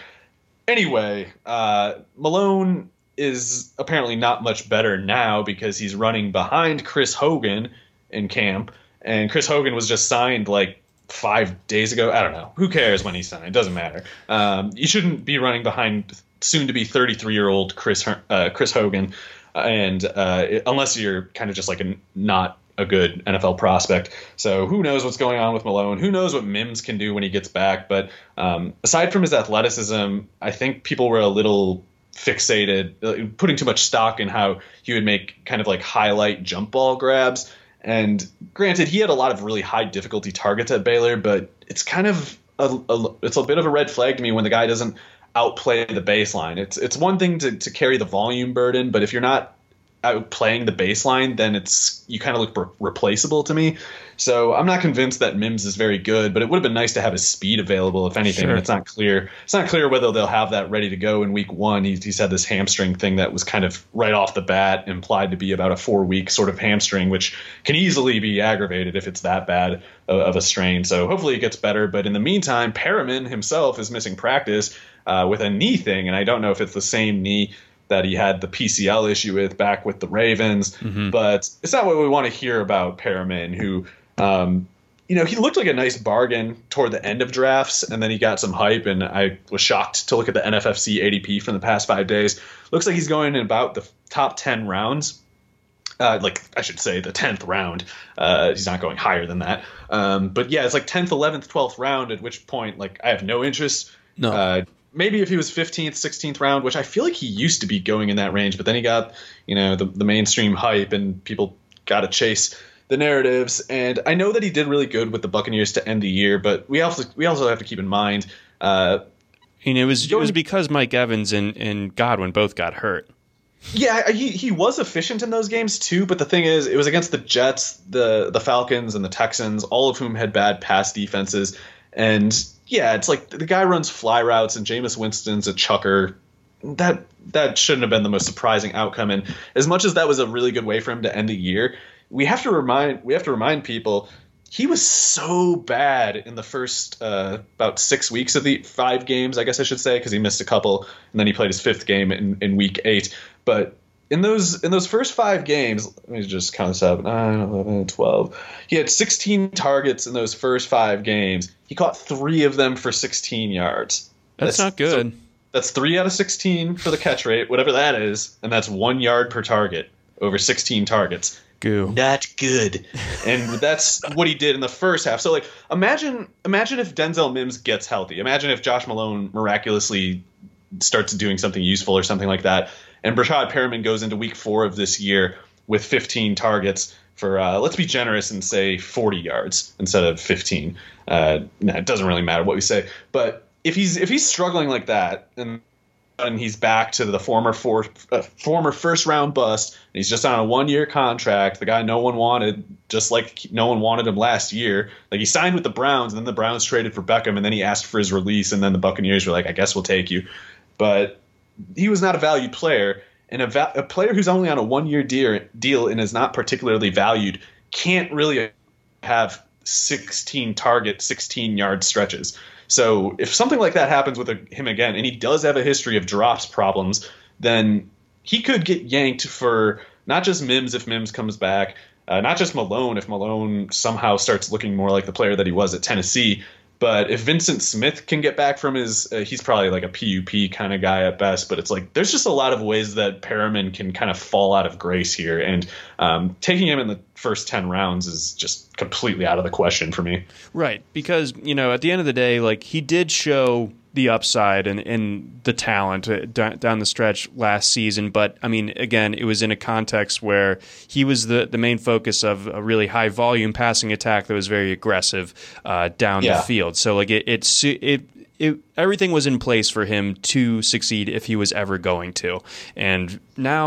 Anyway, uh, Malone is apparently not much better now because he's running behind Chris Hogan in camp. And Chris Hogan was just signed like five days ago. I don't know. Who cares when he signed? Doesn't matter. Um, you shouldn't be running behind soon-to-be thirty-three-year-old Chris uh, Chris Hogan, and uh, it, unless you're kind of just like a not a good N F L prospect. So who knows what's going on with Malone? Who knows what Mims can do when he gets back? But um, aside from his athleticism, I think people were a little fixated, uh, putting too much stock in how he would make kind of like highlight jump ball grabs. And granted, he had a lot of really high difficulty targets at Baylor, but it's kind of a, a it's a bit of a red flag to me when the guy doesn't outplay the baseline. It's it's one thing to, to carry the volume burden, but if you're not outplaying the baseline, then it's you kind of look re- replaceable to me. So I'm not convinced that Mims is very good, but it would have been nice to have his speed available, if anything. Sure. And it's not clear. It's not clear whether they'll have that ready to go in week one. He's, he's had this hamstring thing that was kind of right off the bat implied to be about a four week sort of hamstring, which can easily be aggravated if it's that bad of, of a strain. So hopefully it gets better. But in the meantime, Perriman himself is missing practice uh, with a knee thing. And I don't know if it's the same knee that he had the P C L issue with back with the Ravens. Mm-hmm. But it's not what we want to hear about Perriman, who, um, you know, he looked like a nice bargain toward the end of drafts, and then he got some hype, and I was shocked to look at the N F F C A D P from the past five days. Looks like he's going in about the top ten rounds. Uh, like, I should say the tenth round. Uh, he's not going higher than that. Um, but, yeah, it's like tenth, eleventh, twelfth round, at which point, like, I have no interest. No. Uh, maybe if he was fifteenth, sixteenth round, which I feel like he used to be going in that range, but then he got, you know, the, the mainstream hype and people got to chase the narratives. And I know that he did really good with the Buccaneers to end the year, but we also we also have to keep in mind. Uh, and it was it was because Mike Evans and, and Godwin both got hurt. Yeah, he he was efficient in those games too, but the thing is, it was against the Jets, the the Falcons, and the Texans, all of whom had bad pass defenses. And yeah, it's like the guy runs fly routes, and Jameis Winston's a chucker. That that shouldn't have been the most surprising outcome. And as much as that was a really good way for him to end the year, we have to remind we have to remind people he was so bad in the first uh, about six weeks of the five games, I guess I should say, because he missed a couple, and then he played his fifth game in, in week eight. But in those in those first five games, let me just count this up, nine, eleven, twelve. He had sixteen targets in those first five games. He caught three of them for sixteen yards. That's, that's not good. So that's three out of sixteen for the catch rate, whatever that is, and that's one yard per target over sixteen targets. Goo. Not good. And that's what he did in the first half. So, like, imagine imagine if Denzel Mims gets healthy. Imagine if Josh Malone miraculously starts doing something useful or something like that. And Brashad Perriman goes into week four of this year with fifteen targets for, uh, let's be generous and say forty yards instead of fifteen. Uh, no, it doesn't really matter what we say. But if he's if he's struggling like that, and and he's back to the former four, uh, former first round bust, and he's just on a one year contract, the guy no one wanted, just like no one wanted him last year. Like, he signed with the Browns, and then the Browns traded for Beckham, and then he asked for his release, and then the Buccaneers were like, I guess we'll take you. But he was not a valued player, and a, va- a player who's only on a one year deal, deal and is not particularly valued can't really have sixteen target, sixteen yard stretches. So if something like that happens with a, him again, and he does have a history of drops problems, then he could get yanked for not just Mims if Mims comes back, uh, not just Malone if Malone somehow starts looking more like the player that he was at Tennessee, but if Vincent Smith can get back from his, uh, he's probably like a P U P kind of guy at best, but it's like there's just a lot of ways that Perriman can kind of fall out of grace here, and um, taking him in the first ten rounds is just completely out of the question for me. Right, because, you know, at the end of the day, like, he did show the upside and, and the talent down the stretch last season. But, I mean, again, it was in a context where he was the, the main focus of a really high-volume passing attack that was very aggressive uh, down yeah. the field. So, like, it, it, it, it everything was in place for him to succeed if he was ever going to. And now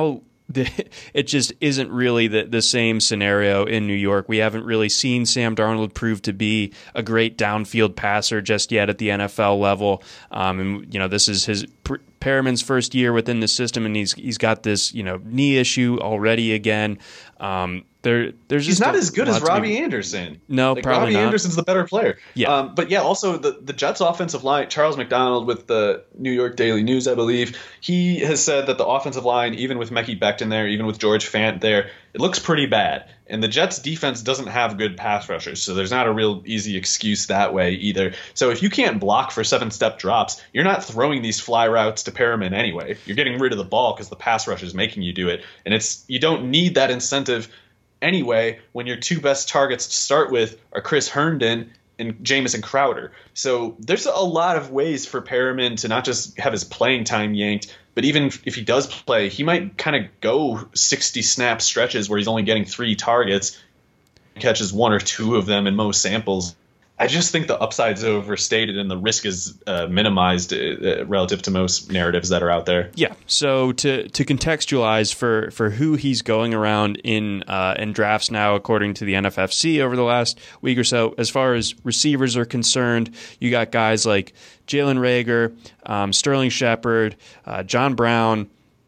it just isn't really the, the same scenario in New York. We haven't really seen Sam Darnold prove to be a great downfield passer just yet at the N F L level. Um, and, you know, this is his Perriman's first year within the system, and he's he's got this, you know, knee issue already again. Um, there, there's he's just not a as good lot as to be- Robbie Anderson. No, like, probably Robbie not. Anderson's the better player. Yeah. Um, but yeah, also the, the Jets offensive line, Charles McDonald with the New York Daily News, I believe, he has said that the offensive line, even with Mekhi Becton there, even with George Fant there, it looks pretty bad. And the Jets defense doesn't have good pass rushers, so there's not a real easy excuse that way either. So if you can't block for seven-step drops, you're not throwing these fly routes to Perriman anyway. You're getting rid of the ball because the pass rush is making you do it. And it's you don't need that incentive anyway when your two best targets to start with are Chris Herndon and Jamison Crowder. So there's a lot of ways for Perriman to not just have his playing time yanked, but even if he does play, he might kind of go sixty snap stretches where he's only getting three targets, catches one or two of them in most samples. I just think the upside's overstated and the risk is uh, minimized uh, relative to most narratives that are out there. Yeah. So to to contextualize for, for who he's going around in uh, in drafts now, according to the N F F C over the last week or so, as far as receivers are concerned, you got guys like Jalen Reagor, um, Sterling Shepard, uh, John Brown,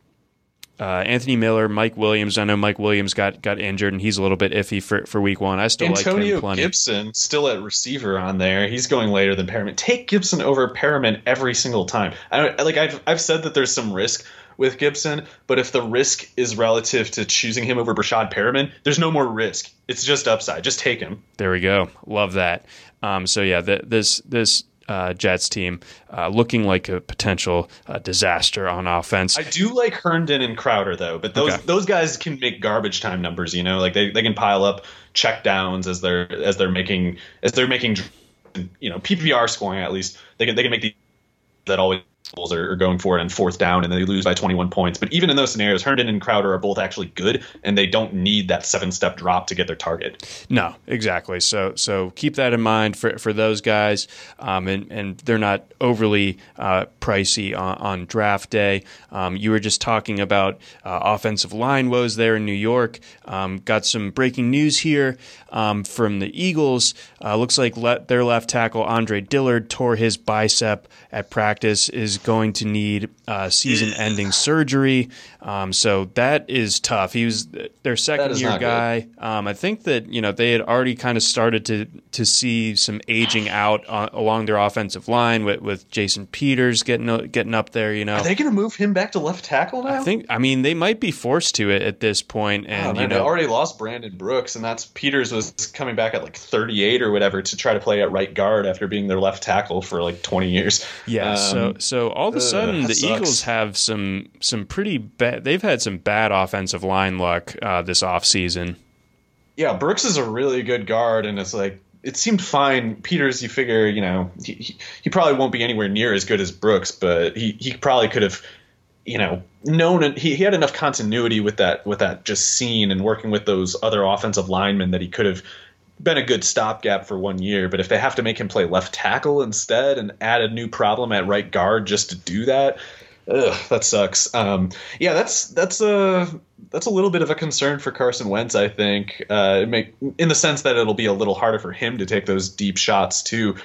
Uh, Anthony Miller, Mike Williams. I know Mike Williams got, got injured, and he's a little bit iffy for, for week one. I still Antonio like him plenty. Gibson still at receiver on there. He's going later than Perriman. Take Gibson over Perriman every single time. I don't, like I've I've said that there's some risk with Gibson, but if the risk is relative to choosing him over Brashad Perriman, there's no more risk. It's just upside. Just take him. There we go. Love that. Um, so yeah, the, this this. Uh, Jets team uh, looking like a potential uh, disaster on offense. I do like Herndon and Crowder though, but those Okay. those guys can make garbage time numbers. You know, like they, they can pile up check downs as they're as they're making as they're making you know P P R scoring at least. They can they can make the that always are, are going for it on fourth down and they lose by twenty-one points. But even in those scenarios, Herndon and Crowder are both actually good and they don't need that seven step drop to get their target. No, exactly. So so keep that in mind for for those guys, um, and and they're not overly uh, pricey on, on draft day. Um, you were just talking about uh, offensive line woes there in New York. Um, got some breaking news here um, from the Eagles. Uh, looks like le- their left tackle Andre Dillard tore his bicep at practice, is going to need uh, season-ending surgery. Um, so that is tough. He was their second-year guy. Um, I think that you know they had already kind of started to to see some aging out uh, along their offensive line with, with Jason Peters getting getting up there. You know, Are they going to move him back to left tackle now? I think. I mean, they might be forced to it at this point. And Oh, man, you know, they already lost Brandon Brooks, and that's Peters was coming back at like thirty-eight or whatever to try to play at right guard after being their left tackle for like twenty years. Yeah, Um, so so all of a sudden uh, the sucks. Eagles have some some pretty bad. They've had some bad offensive line luck uh, this offseason. Yeah, Brooks is a really good guard, and it's like it seemed fine. Peters, you figure, you know, he, he, he probably won't be anywhere near as good as Brooks, but he, he probably could have, you know, known he, he had enough continuity with that with that just scene and working with those other offensive linemen that he could have been a good stopgap for one year. But if they have to make him play left tackle instead and add a new problem at right guard just to do that, ugh, that sucks. Um, yeah, that's that's a that's a little bit of a concern for Carson Wentz, I think. Uh, it make, in the sense that it'll be a little harder for him to take those deep shots too.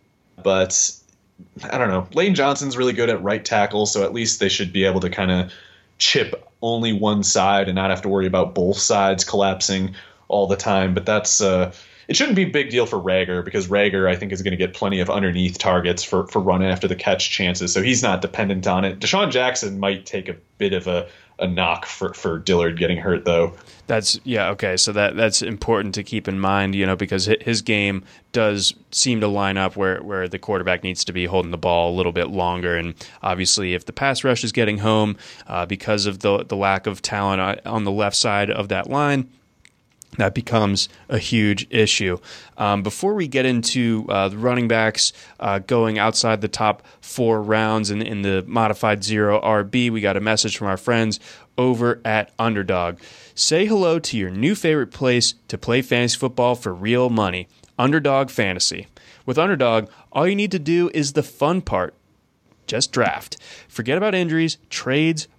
But I don't know. Lane Johnson's really good at right tackle, so at least they should be able to kind of chip only one side and not have to worry about both sides collapsing all the time. But that's uh, it shouldn't be a big deal for Reagor, because Reagor, I think, is going to get plenty of underneath targets for, for run after the catch chances, so he's not dependent on it. Deshaun Jackson might take a bit of a, a knock for, for Dillard getting hurt, though. That's yeah okay. So that that's important to keep in mind, you know, because his game does seem to line up where, where the quarterback needs to be holding the ball a little bit longer, and obviously if the pass rush is getting home uh, because of the the lack of talent on the left side of that line, that becomes a huge issue. Um, before we get into uh, the running backs uh, going outside the top four rounds in, in the modified zero R B, we got a message from our friends over at Underdog. Say hello to your new favorite place to play fantasy football for real money, Underdog Fantasy. With Underdog, all you need to do is the fun part. Just draft. Forget about injuries, trades,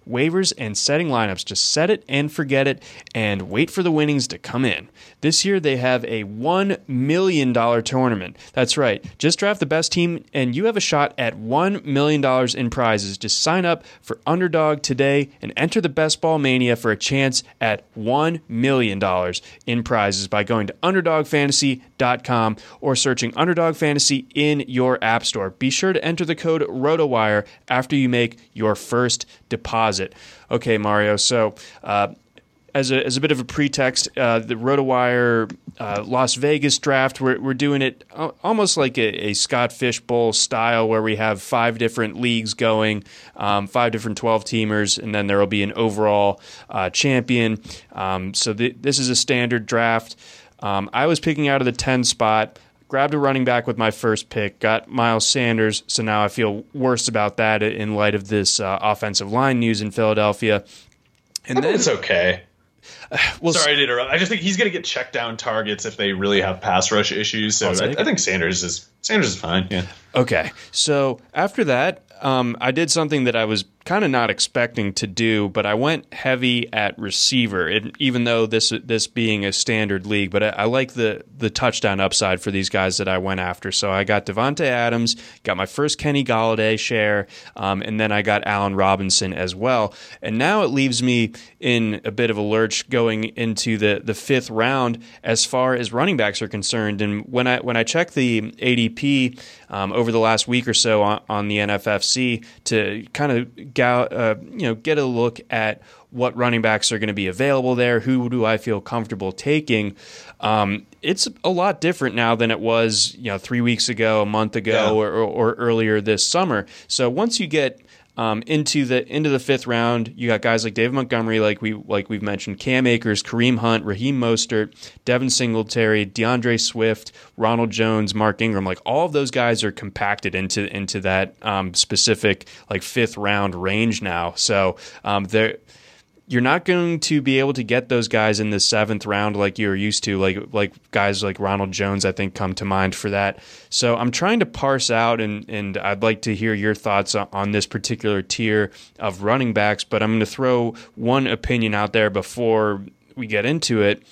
waivers and setting lineups. Just set it and forget it and wait for the winnings to come in. This year they have a one million dollars tournament. That's right. Just draft the best team and you have a shot at one million dollars in prizes. Just sign up for Underdog today and enter the Best Ball Mania for a chance at one million dollars in prizes by going to underdog fantasy dot com or searching Underdog Fantasy in your app store. Be sure to enter the code ROTOWIRE after you make your first deposit. Okay, Mario, so uh, as a as a bit of a pretext, uh, the RotoWire uh, Las Vegas draft, we're we're doing it almost like a, a Scott Fish Bowl style, where we have five different leagues going, um, five different twelve-teamers, and then there will be an overall uh, champion. Um, so th- this is a standard draft. Um, I was picking out of the ten spot. Grabbed a running back with my first pick, got Miles Sanders, so now I feel worse about that in light of this uh, offensive line news in Philadelphia. And I then think it's okay. Uh, well, Sorry to interrupt. I just think he's going to get check down targets if they really have pass rush issues. So I, I think Sanders is Sanders is fine. Yeah. Okay. So after that, um, I did something that I was kind of not expecting to do, but I went heavy at receiver, it, even though this this being a standard league. But I, I like the the touchdown upside for these guys that I went after. So I got Devontae Adams, got my first Kenny Golladay share, um, and then I got Allen Robinson as well. And now it leaves me in a bit of a lurch going into the, the fifth round as far as running backs are concerned. And when I when I check the A D P um, over the last week or so on, on the N F F C to kind of Uh, you know, get a look at what running backs are going to be available there. Who do I feel comfortable taking? Um, it's a lot different now than it was, you know, three weeks ago, a month ago, yeah. or, or, or earlier this summer. So once you get um, into the into the fifth round, you got guys like David Montgomery, like we like we've mentioned, Cam Akers, Kareem Hunt, Raheem Mostert, Devin Singletary, DeAndre Swift, Ronald Jones, Mark Ingram. Like all of those guys are compacted into into that um, specific like fifth round range now. So um, they're. You're not going to be able to get those guys in the seventh round like you're used to, like like guys like Ronald Jones, I think, come to mind for that. So I'm trying to parse out, and, and I'd like to hear your thoughts on this particular tier of running backs, but I'm going to throw one opinion out there before we get into it.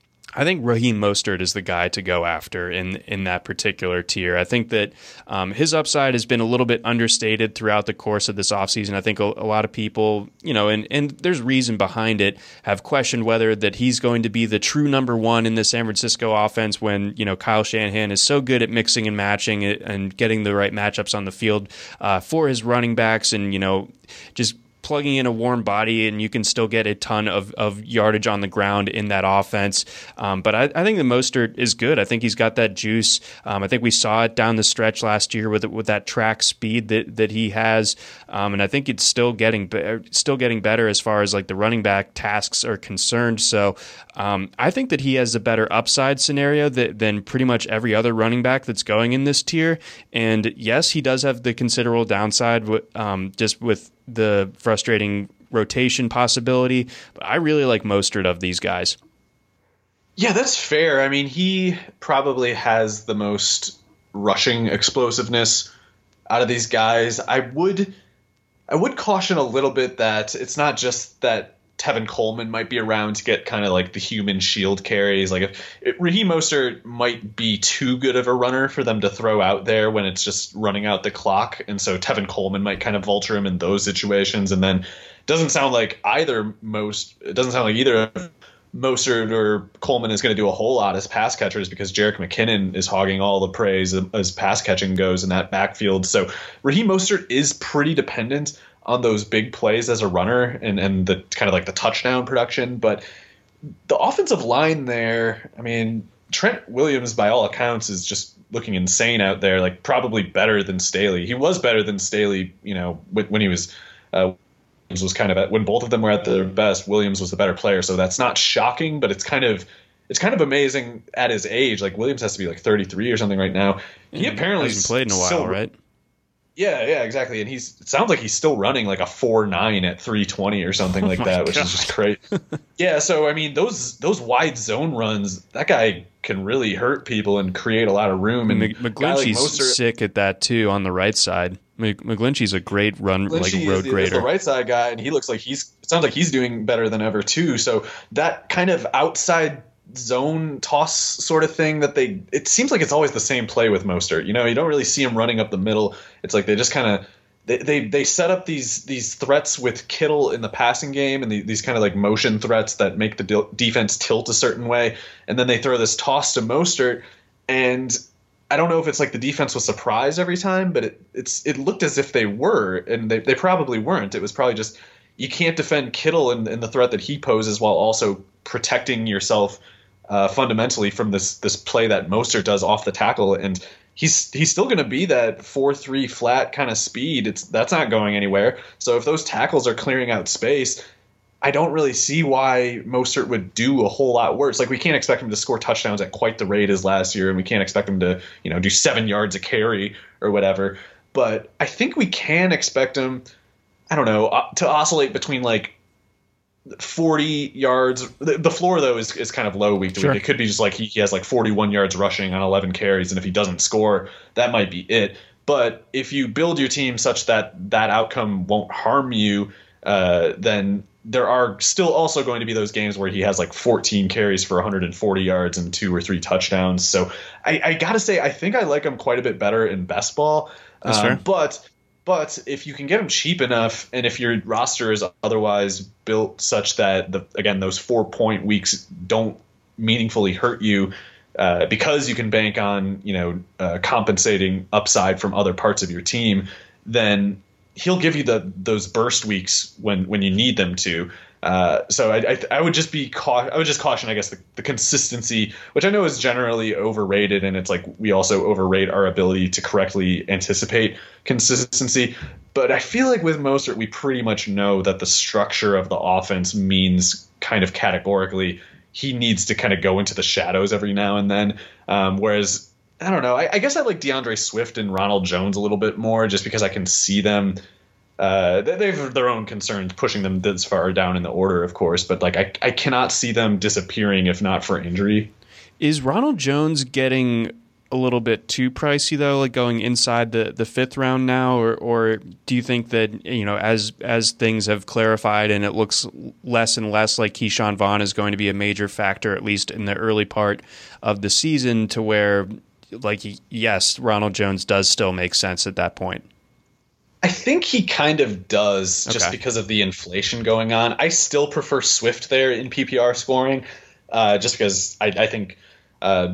I think Raheem Mostert is the guy to go after in in that particular tier. I think that um, his upside has been a little bit understated throughout the course of this offseason. I think a, a lot of people, you know, and, and there's reason behind it, have questioned whether that he's going to be the true number one in the San Francisco offense when, you know, Kyle Shanahan is so good at mixing and matching it and getting the right matchups on the field uh, for his running backs and, you know, just plugging in a warm body and you can still get a ton of, of yardage on the ground in that offense. Um, but I, I think the Mostert is good. I think he's got that juice. Um, I think we saw it down the stretch last year with with that track speed that, that he has. Um, and I think it's still getting be- still getting better as far as like the running back tasks are concerned. So um, I think that he has a better upside scenario that, than pretty much every other running back that's going in this tier. And yes, he does have the considerable downside with, um, just with the frustrating rotation possibility, but I really like Mostert of these guys. Yeah, that's fair. I mean, he probably has the most rushing explosiveness out of these guys. I would I would caution a little bit that it's not just that Tevin Coleman might be around to get kind of like the human shield carries. Like if, if Raheem Mostert might be too good of a runner for them to throw out there when it's just running out the clock. And so Tevin Coleman might kind of vulture him in those situations. And then it doesn't sound like either most, it doesn't sound like either Mostert or Coleman is going to do a whole lot as pass catchers because Jerick McKinnon is hogging all the praise as pass catching goes in that backfield. So Raheem Mostert is pretty dependent on those big plays as a runner and, and the kind of like the touchdown production. But the offensive line there, I mean, Trent Williams, by all accounts, is just looking insane out there, like probably better than Staley. He was better than Staley, you know, when, when he was uh, was kind of at, when both of them were at their best, Williams was the better player. So that's not shocking, but it's kind of it's kind of amazing at his age. Like Williams has to be like thirty-three or something right now. He yeah, apparently hasn't played in a while, still, right? Yeah, yeah, exactly. And he's it sounds like he's still running like a four nine at three twenty or something like oh that, which God. is just great. Yeah, so I mean those those wide zone runs, that guy can really hurt people and create a lot of room. And McGlinchey's like sick at that too on the right side. McGlinchey's a great run, McGlinchey like road is the, grader. Is the right side guy, and he looks like he's it sounds like he's doing better than ever too. So that kind of outside zone toss sort of thing that they it seems like it's always the same play with Mostert. You know, you don't really see him running up the middle. It's like they just kind of they, they they set up these these threats with Kittle in the passing game and the, these kind of like motion threats that make the de- defense tilt a certain way, and then they throw this toss to Mostert, and I don't know if it's like the defense was surprised every time, but it it's it looked as if they were, and they, they probably weren't. It was probably just you can't defend Kittle and, and the threat that he poses while also protecting yourself uh, fundamentally from this this play that Mostert does off the tackle, and he's he's still going to be that four three flat kind of speed. It's that's not going anywhere. So if those tackles are clearing out space, I don't really see why Mostert would do a whole lot worse. Like, we can't expect him to score touchdowns at quite the rate as last year, and we can't expect him to, you know, do seven yards a carry or whatever. But I think we can expect him, I don't know, uh, to oscillate between like forty yards. The, the floor, though, is, is kind of low week to Sure. week. It could be just like he, he has like forty-one yards rushing on eleven carries, and if he doesn't score, that might be it. But if you build your team such that that outcome won't harm you, uh, then there are still also going to be those games where he has like fourteen carries for one hundred forty yards and two or three touchdowns. So I, I got to say, I think I like him quite a bit better in best ball. That's um, fair. But but if you can get him cheap enough, and if your roster is otherwise built such that, the again, those four-point weeks don't meaningfully hurt you, uh, because you can bank on, you know, uh, compensating upside from other parts of your team, then he'll give you the those burst weeks when, when you need them to. Uh, so I, I I would just be cau- I would just caution, I guess, the, the consistency, which I know is generally overrated, and it's like we also overrate our ability to correctly anticipate consistency. But I feel like with Mostert, we pretty much know that the structure of the offense means kind of categorically he needs to kind of go into the shadows every now and then. Um, whereas I don't know. I, I guess I like DeAndre Swift and Ronald Jones a little bit more, just because I can see them. Uh, they, they have their own concerns pushing them this far down in the order, of course, but like I, I cannot see them disappearing if not for injury. Is Ronald Jones getting a little bit too pricey though, like going inside the, the fifth round now, or or do you think that, you know, as as things have clarified and it looks less and less like Keyshawn Vaughn is going to be a major factor, at least in the early part of the season, to where, like, yes, Ronald Jones does still make sense at that point? I think he kind of does, just Okay. because of the inflation going on. I still prefer Swift there in P P R scoring, uh, just because I, I think uh,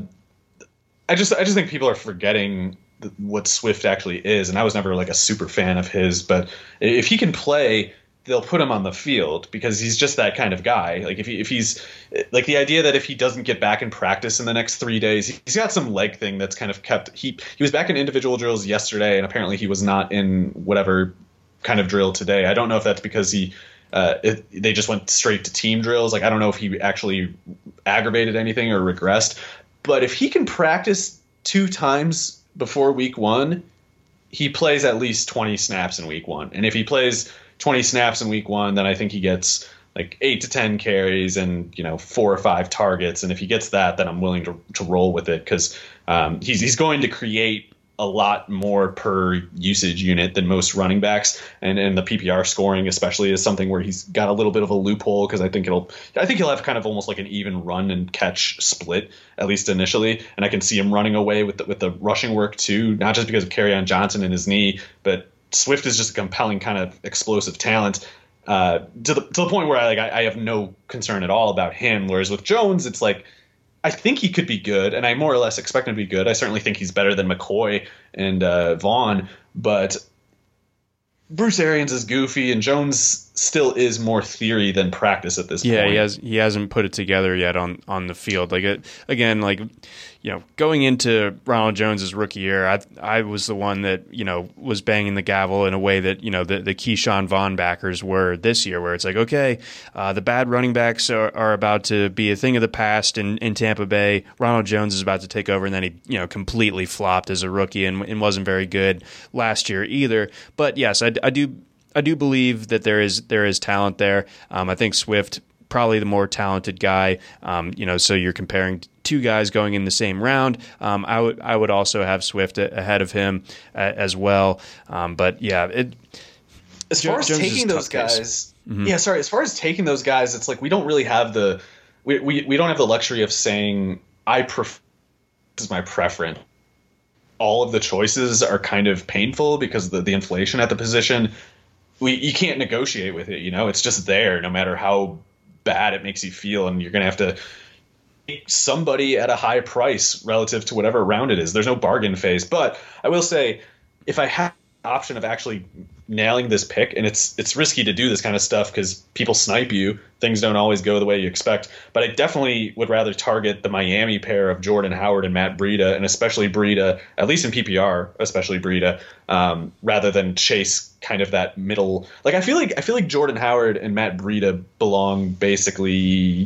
I just I just think people are forgetting th- what Swift actually is, and I was never like a super fan of his. But if he can play, they'll put him on the field because he's just that kind of guy. Like if he, if he's like the idea that if he doesn't get back in practice in the next three days, he's got some leg thing that's kind of kept. He he was back in individual drills yesterday, and apparently he was not in whatever kind of drill today. I don't know if that's because he uh, it, they just went straight to team drills. Like I don't know if he actually aggravated anything or regressed. But if he can practice two times before week one, he plays at least twenty snaps in week one, and if he plays twenty snaps in week one, then I think he gets like eight to ten carries and, you know, four or five targets. And if he gets that, then I'm willing to to roll with it, because um, he's he's going to create a lot more per usage unit than most running backs. And and the P P R scoring especially is something where he's got a little bit of a loophole, because I think it'll I think he'll have kind of almost like an even run and catch split, at least initially. And I can see him running away with the, with the rushing work too, not just because of Kerryon Johnson and his knee, but Swift is just a compelling kind of explosive talent, uh, to the to the point where I like I, I have no concern at all about him. Whereas with Jones, it's like I think he could be good, and I more or less expect him to be good. I certainly think he's better than McCoy and uh, Vaughn, but Bruce Arians is goofy, and Jones still is more theory than practice at this Yeah, point. he has he hasn't put it together yet on, on the field. Like it, again, like, you know, going into Ronald Jones's rookie year, I I was the one that, you know, was banging the gavel in a way that, you know, the the Keyshawn Vaughn backers were this year, where it's like, okay, uh, the bad running backs are, are about to be a thing of the past in, in Tampa Bay. Ronald Jones is about to take over, and then he, you know, completely flopped as a rookie and, and wasn't very good last year either. But yes, I, I do. I do believe that there is there is talent there. Um, I think Swift probably the more talented guy. Um, you know, so you're comparing two guys going in the same round. Um, I would I would also have Swift a- ahead of him uh, as well. Um, but yeah, it. As far as Jones taking those guys, mm-hmm. yeah, sorry. As far as taking those guys, it's like we don't really have the we we, we don't have the luxury of saying I prefer this is my preference. All of the choices are kind of painful because of the, the inflation at the position. We you can't negotiate with it, you know. It's just there, no matter how bad it makes you feel, and you're gonna have to take somebody at a high price relative to whatever round it is. There's no bargain phase. But I will say, if I have the option of actually nailing this pick, and it's it's risky to do this kind of stuff because people snipe you, things don't always go the way you expect, but I definitely would rather target the Miami pair of Jordan Howard and Matt Breida, and especially Breida, at least in P P R, especially Breida, um, rather than chase kind of that middle. Like I feel like I feel like Jordan Howard and Matt Breida belong basically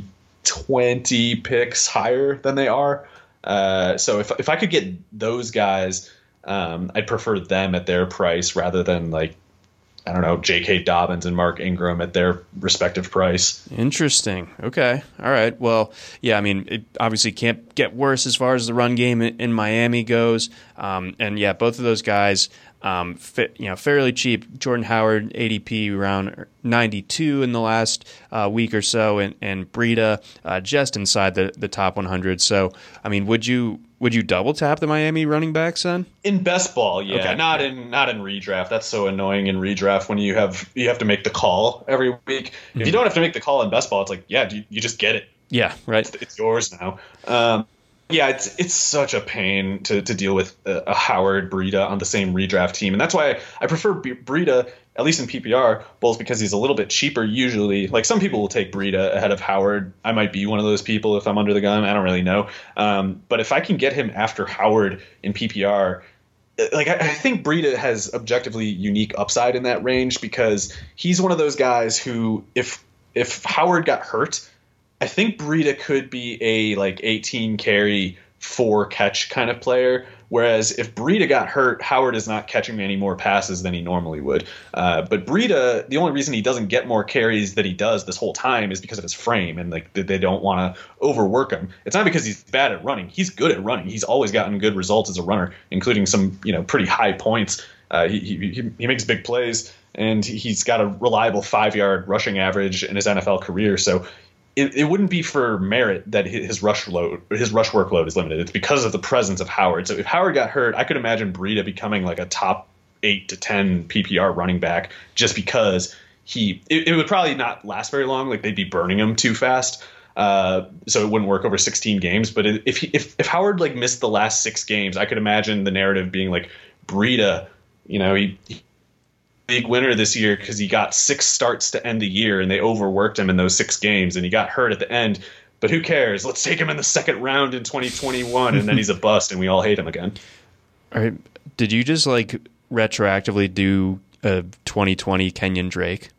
twenty picks higher than they are. Uh, so if if I could get those guys, um, I'd prefer them at their price rather than like, I don't know, J K. Dobbins and Mark Ingram at their respective price. Interesting. Okay. All right. Well, yeah, I mean, it obviously can't get worse as far as the run game in, in Miami goes. Um, and yeah, both of those guys, um, fit, you know, fairly cheap. Jordan Howard, A D P around ninety-two in the last uh, week or so, and, and Breida uh, just inside the, the top one hundred. So, I mean, would you would you double tap the Miami running backs then? In best ball, yeah, okay. not in not in redraft. That's so annoying in redraft when you have you have to make the call every week. Mm-hmm. If you don't have to make the call in best ball, it's like, yeah, you, you just get it. Yeah, right. It's, it's yours now. Um, yeah, it's it's such a pain to, to deal with a, a Howard Breida on the same redraft team, and that's why I, I prefer Breida, at least in P P R, both because he's a little bit cheaper usually. Like some people will take Breida ahead of Howard. I might be one of those people if I'm under the gun. I don't really know. Um, but if I can get him after Howard in P P R, like I, I think Breida has objectively unique upside in that range because he's one of those guys who, if if Howard got hurt, I think Breida could be a like eighteen carry, four catch kind of player. Whereas if Breida got hurt, Howard is not catching any more passes than he normally would. Uh, but Breida, the only reason he doesn't get more carries that he does this whole time is because of his frame, and like they don't want to overwork him. It's not because he's bad at running. He's good at running. He's always gotten good results as a runner, including some you know pretty high points. Uh, he, he he makes big plays, and he's got a reliable five yard rushing average in his N F L career. So. It, it wouldn't be for merit that his rush load, his rush workload is limited. It's because of the presence of Howard. So if Howard got hurt, I could imagine Breida becoming like a top eight to ten P P R running back just because he. It, it would probably not last very long. Like they'd be burning him too fast, uh, so it wouldn't work over sixteen games. But if he, if if Howard like missed the last six games, I could imagine the narrative being like Breida. You know, he. he big winner this year because he got six starts to end the year and they overworked him in those six games and he got hurt at the end. But who cares? Let's take him in the second round in twenty twenty-one and then he's a bust and we all hate him again. All right. Did you just like retroactively do a twenty twenty Kenyon Drake?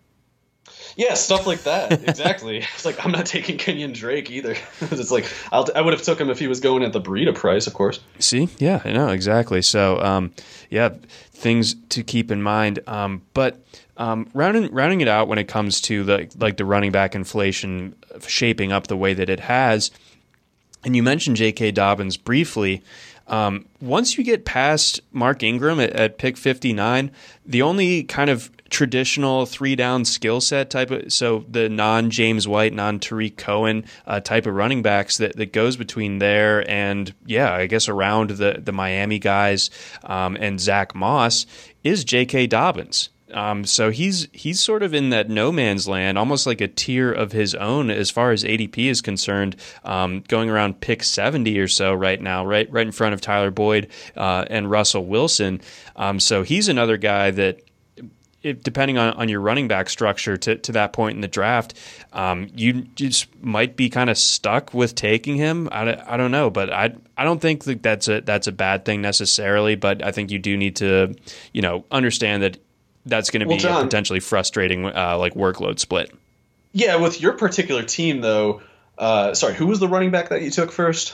Yeah, stuff like that. Exactly. It's like I'm not taking Kenyon Drake either. It's like I'll t- I would have took him if he was going at the Breida price, of course. See, yeah, I know exactly. So, um, yeah, things to keep in mind. Um, but um, rounding rounding it out when it comes to the like the running back inflation shaping up the way that it has, and you mentioned J K. Dobbins briefly. Um, once you get past Mark Ingram at, at pick fifty-nine, the only kind of traditional three down skill set type of, so the non James White, non Tariq Cohen uh, type of running backs that, that goes between there and yeah, I guess around the, the Miami guys um, and Zach Moss is J K. Dobbins. Um, so he's he's sort of in that no man's land, almost like a tier of his own as far as A D P is concerned, um, going around pick seventy or so right now, right right in front of Tyler Boyd uh, and Russell Wilson. Um, so he's another guy that, if, depending on, on your running back structure to, to that point in the draft, um, you just might be kind of stuck with taking him. I, I don't know, but I I don't think that that's a that's a bad thing necessarily. But I think you do need to, you know, understand that that's going to be well, John, a potentially frustrating uh, like workload split. Yeah, with your particular team though. Uh, sorry, who was the running back that you took first?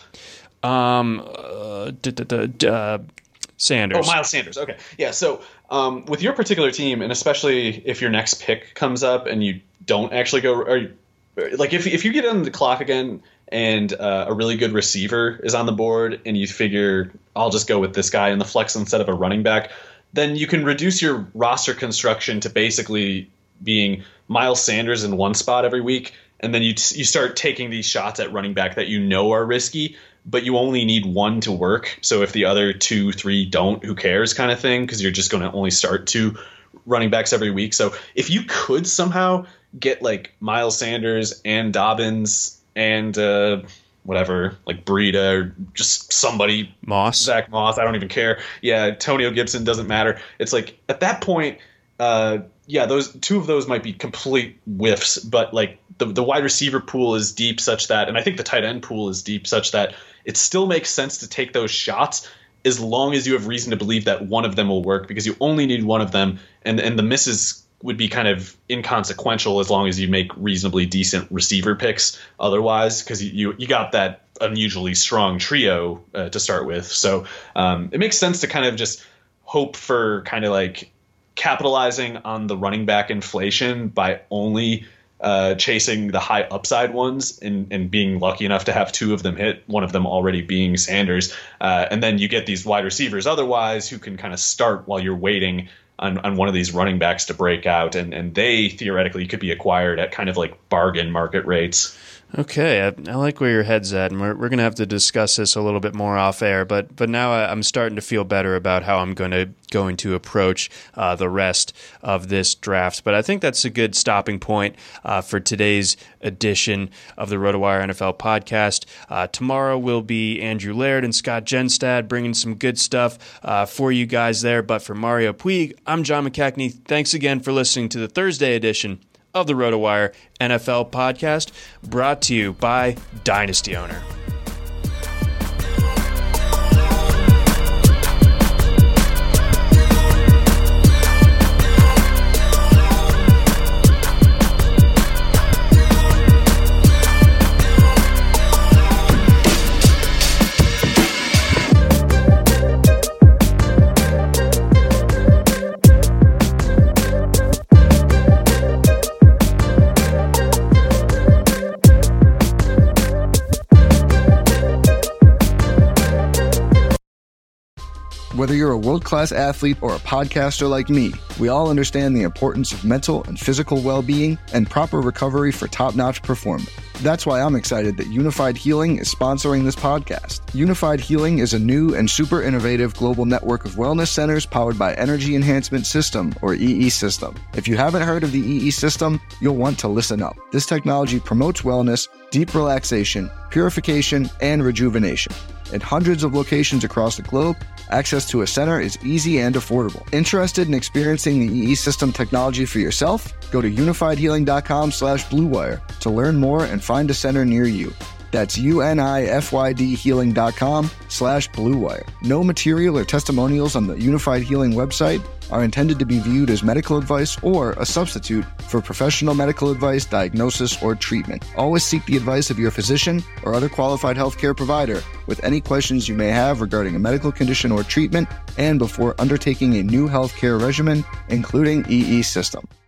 Um, uh, d- d- d- uh, Sanders. Oh, Miles Sanders. Okay, yeah. So um, with your particular team, and especially if your next pick comes up and you don't actually go, or like if if you get on the clock again and uh, a really good receiver is on the board, and you figure I'll just go with this guy in the flex instead of a running back, then you can reduce your roster construction to basically being Miles Sanders in one spot every week, and then you t- you start taking these shots at running back that you know are risky, but you only need one to work. So if the other two, three don't, who cares kind of thing, because you're just going to only start two running backs every week. So if you could somehow get like Miles Sanders and Dobbins and uh, whatever, like Breida or just somebody, Moss, Zach Moss, I don't even care. Yeah, Antonio Gibson, doesn't matter. It's like at that point, uh, yeah, those two of those might be complete whiffs, but like the the wide receiver pool is deep such that, and I think the tight end pool is deep such that it still makes sense to take those shots as long as you have reason to believe that one of them will work, because you only need one of them, and and the misses would be kind of inconsequential as long as you make reasonably decent receiver picks otherwise, because you you got that unusually strong trio uh, to start with. So um, it makes sense to kind of just hope for kind of like capitalizing on the running back inflation by only uh, chasing the high upside ones and, and being lucky enough to have two of them hit, one of them already being Sanders. Uh, and then you get these wide receivers otherwise who can kind of start while you're waiting on, on one of these running backs to break out. And, and they theoretically could be acquired at kind of like bargain market rates. Okay, I, I like where your head's at, and we're we're gonna have to discuss this a little bit more off air. But but now I, I'm starting to feel better about how I'm going to going to approach uh, the rest of this draft. But I think that's a good stopping point uh, for today's edition of the RotoWire N F L podcast. Uh, tomorrow will be Andrew Laird and Scott Genstad bringing some good stuff uh, for you guys there. But for Mario Puig, I'm John McKechnie. Thanks again for listening to the Thursday edition of the RotoWire N F L podcast, brought to you by Dynasty Owner. Whether you're a world-class athlete or a podcaster like me, we all understand the importance of mental and physical well-being and proper recovery for top-notch performance. That's why I'm excited that Unified Healing is sponsoring this podcast. Unified Healing is a new and super innovative global network of wellness centers powered by Energy Enhancement System, or E E System. If you haven't heard of the E E System, you'll want to listen up. This technology promotes wellness, deep relaxation, purification, and rejuvenation. At hundreds of locations across the globe, access to a center is easy and affordable. Interested in experiencing the E E System technology for yourself? Go to unified healing dot com slash blue wire to learn more and find a center near you. That's unified healing dot com slash blue wire. No material or testimonials on the Unified Healing website are intended to be viewed as medical advice or a substitute for professional medical advice, diagnosis, or treatment. Always seek the advice of your physician or other qualified healthcare provider with any questions you may have regarding a medical condition or treatment and before undertaking a new healthcare regimen, including E E System.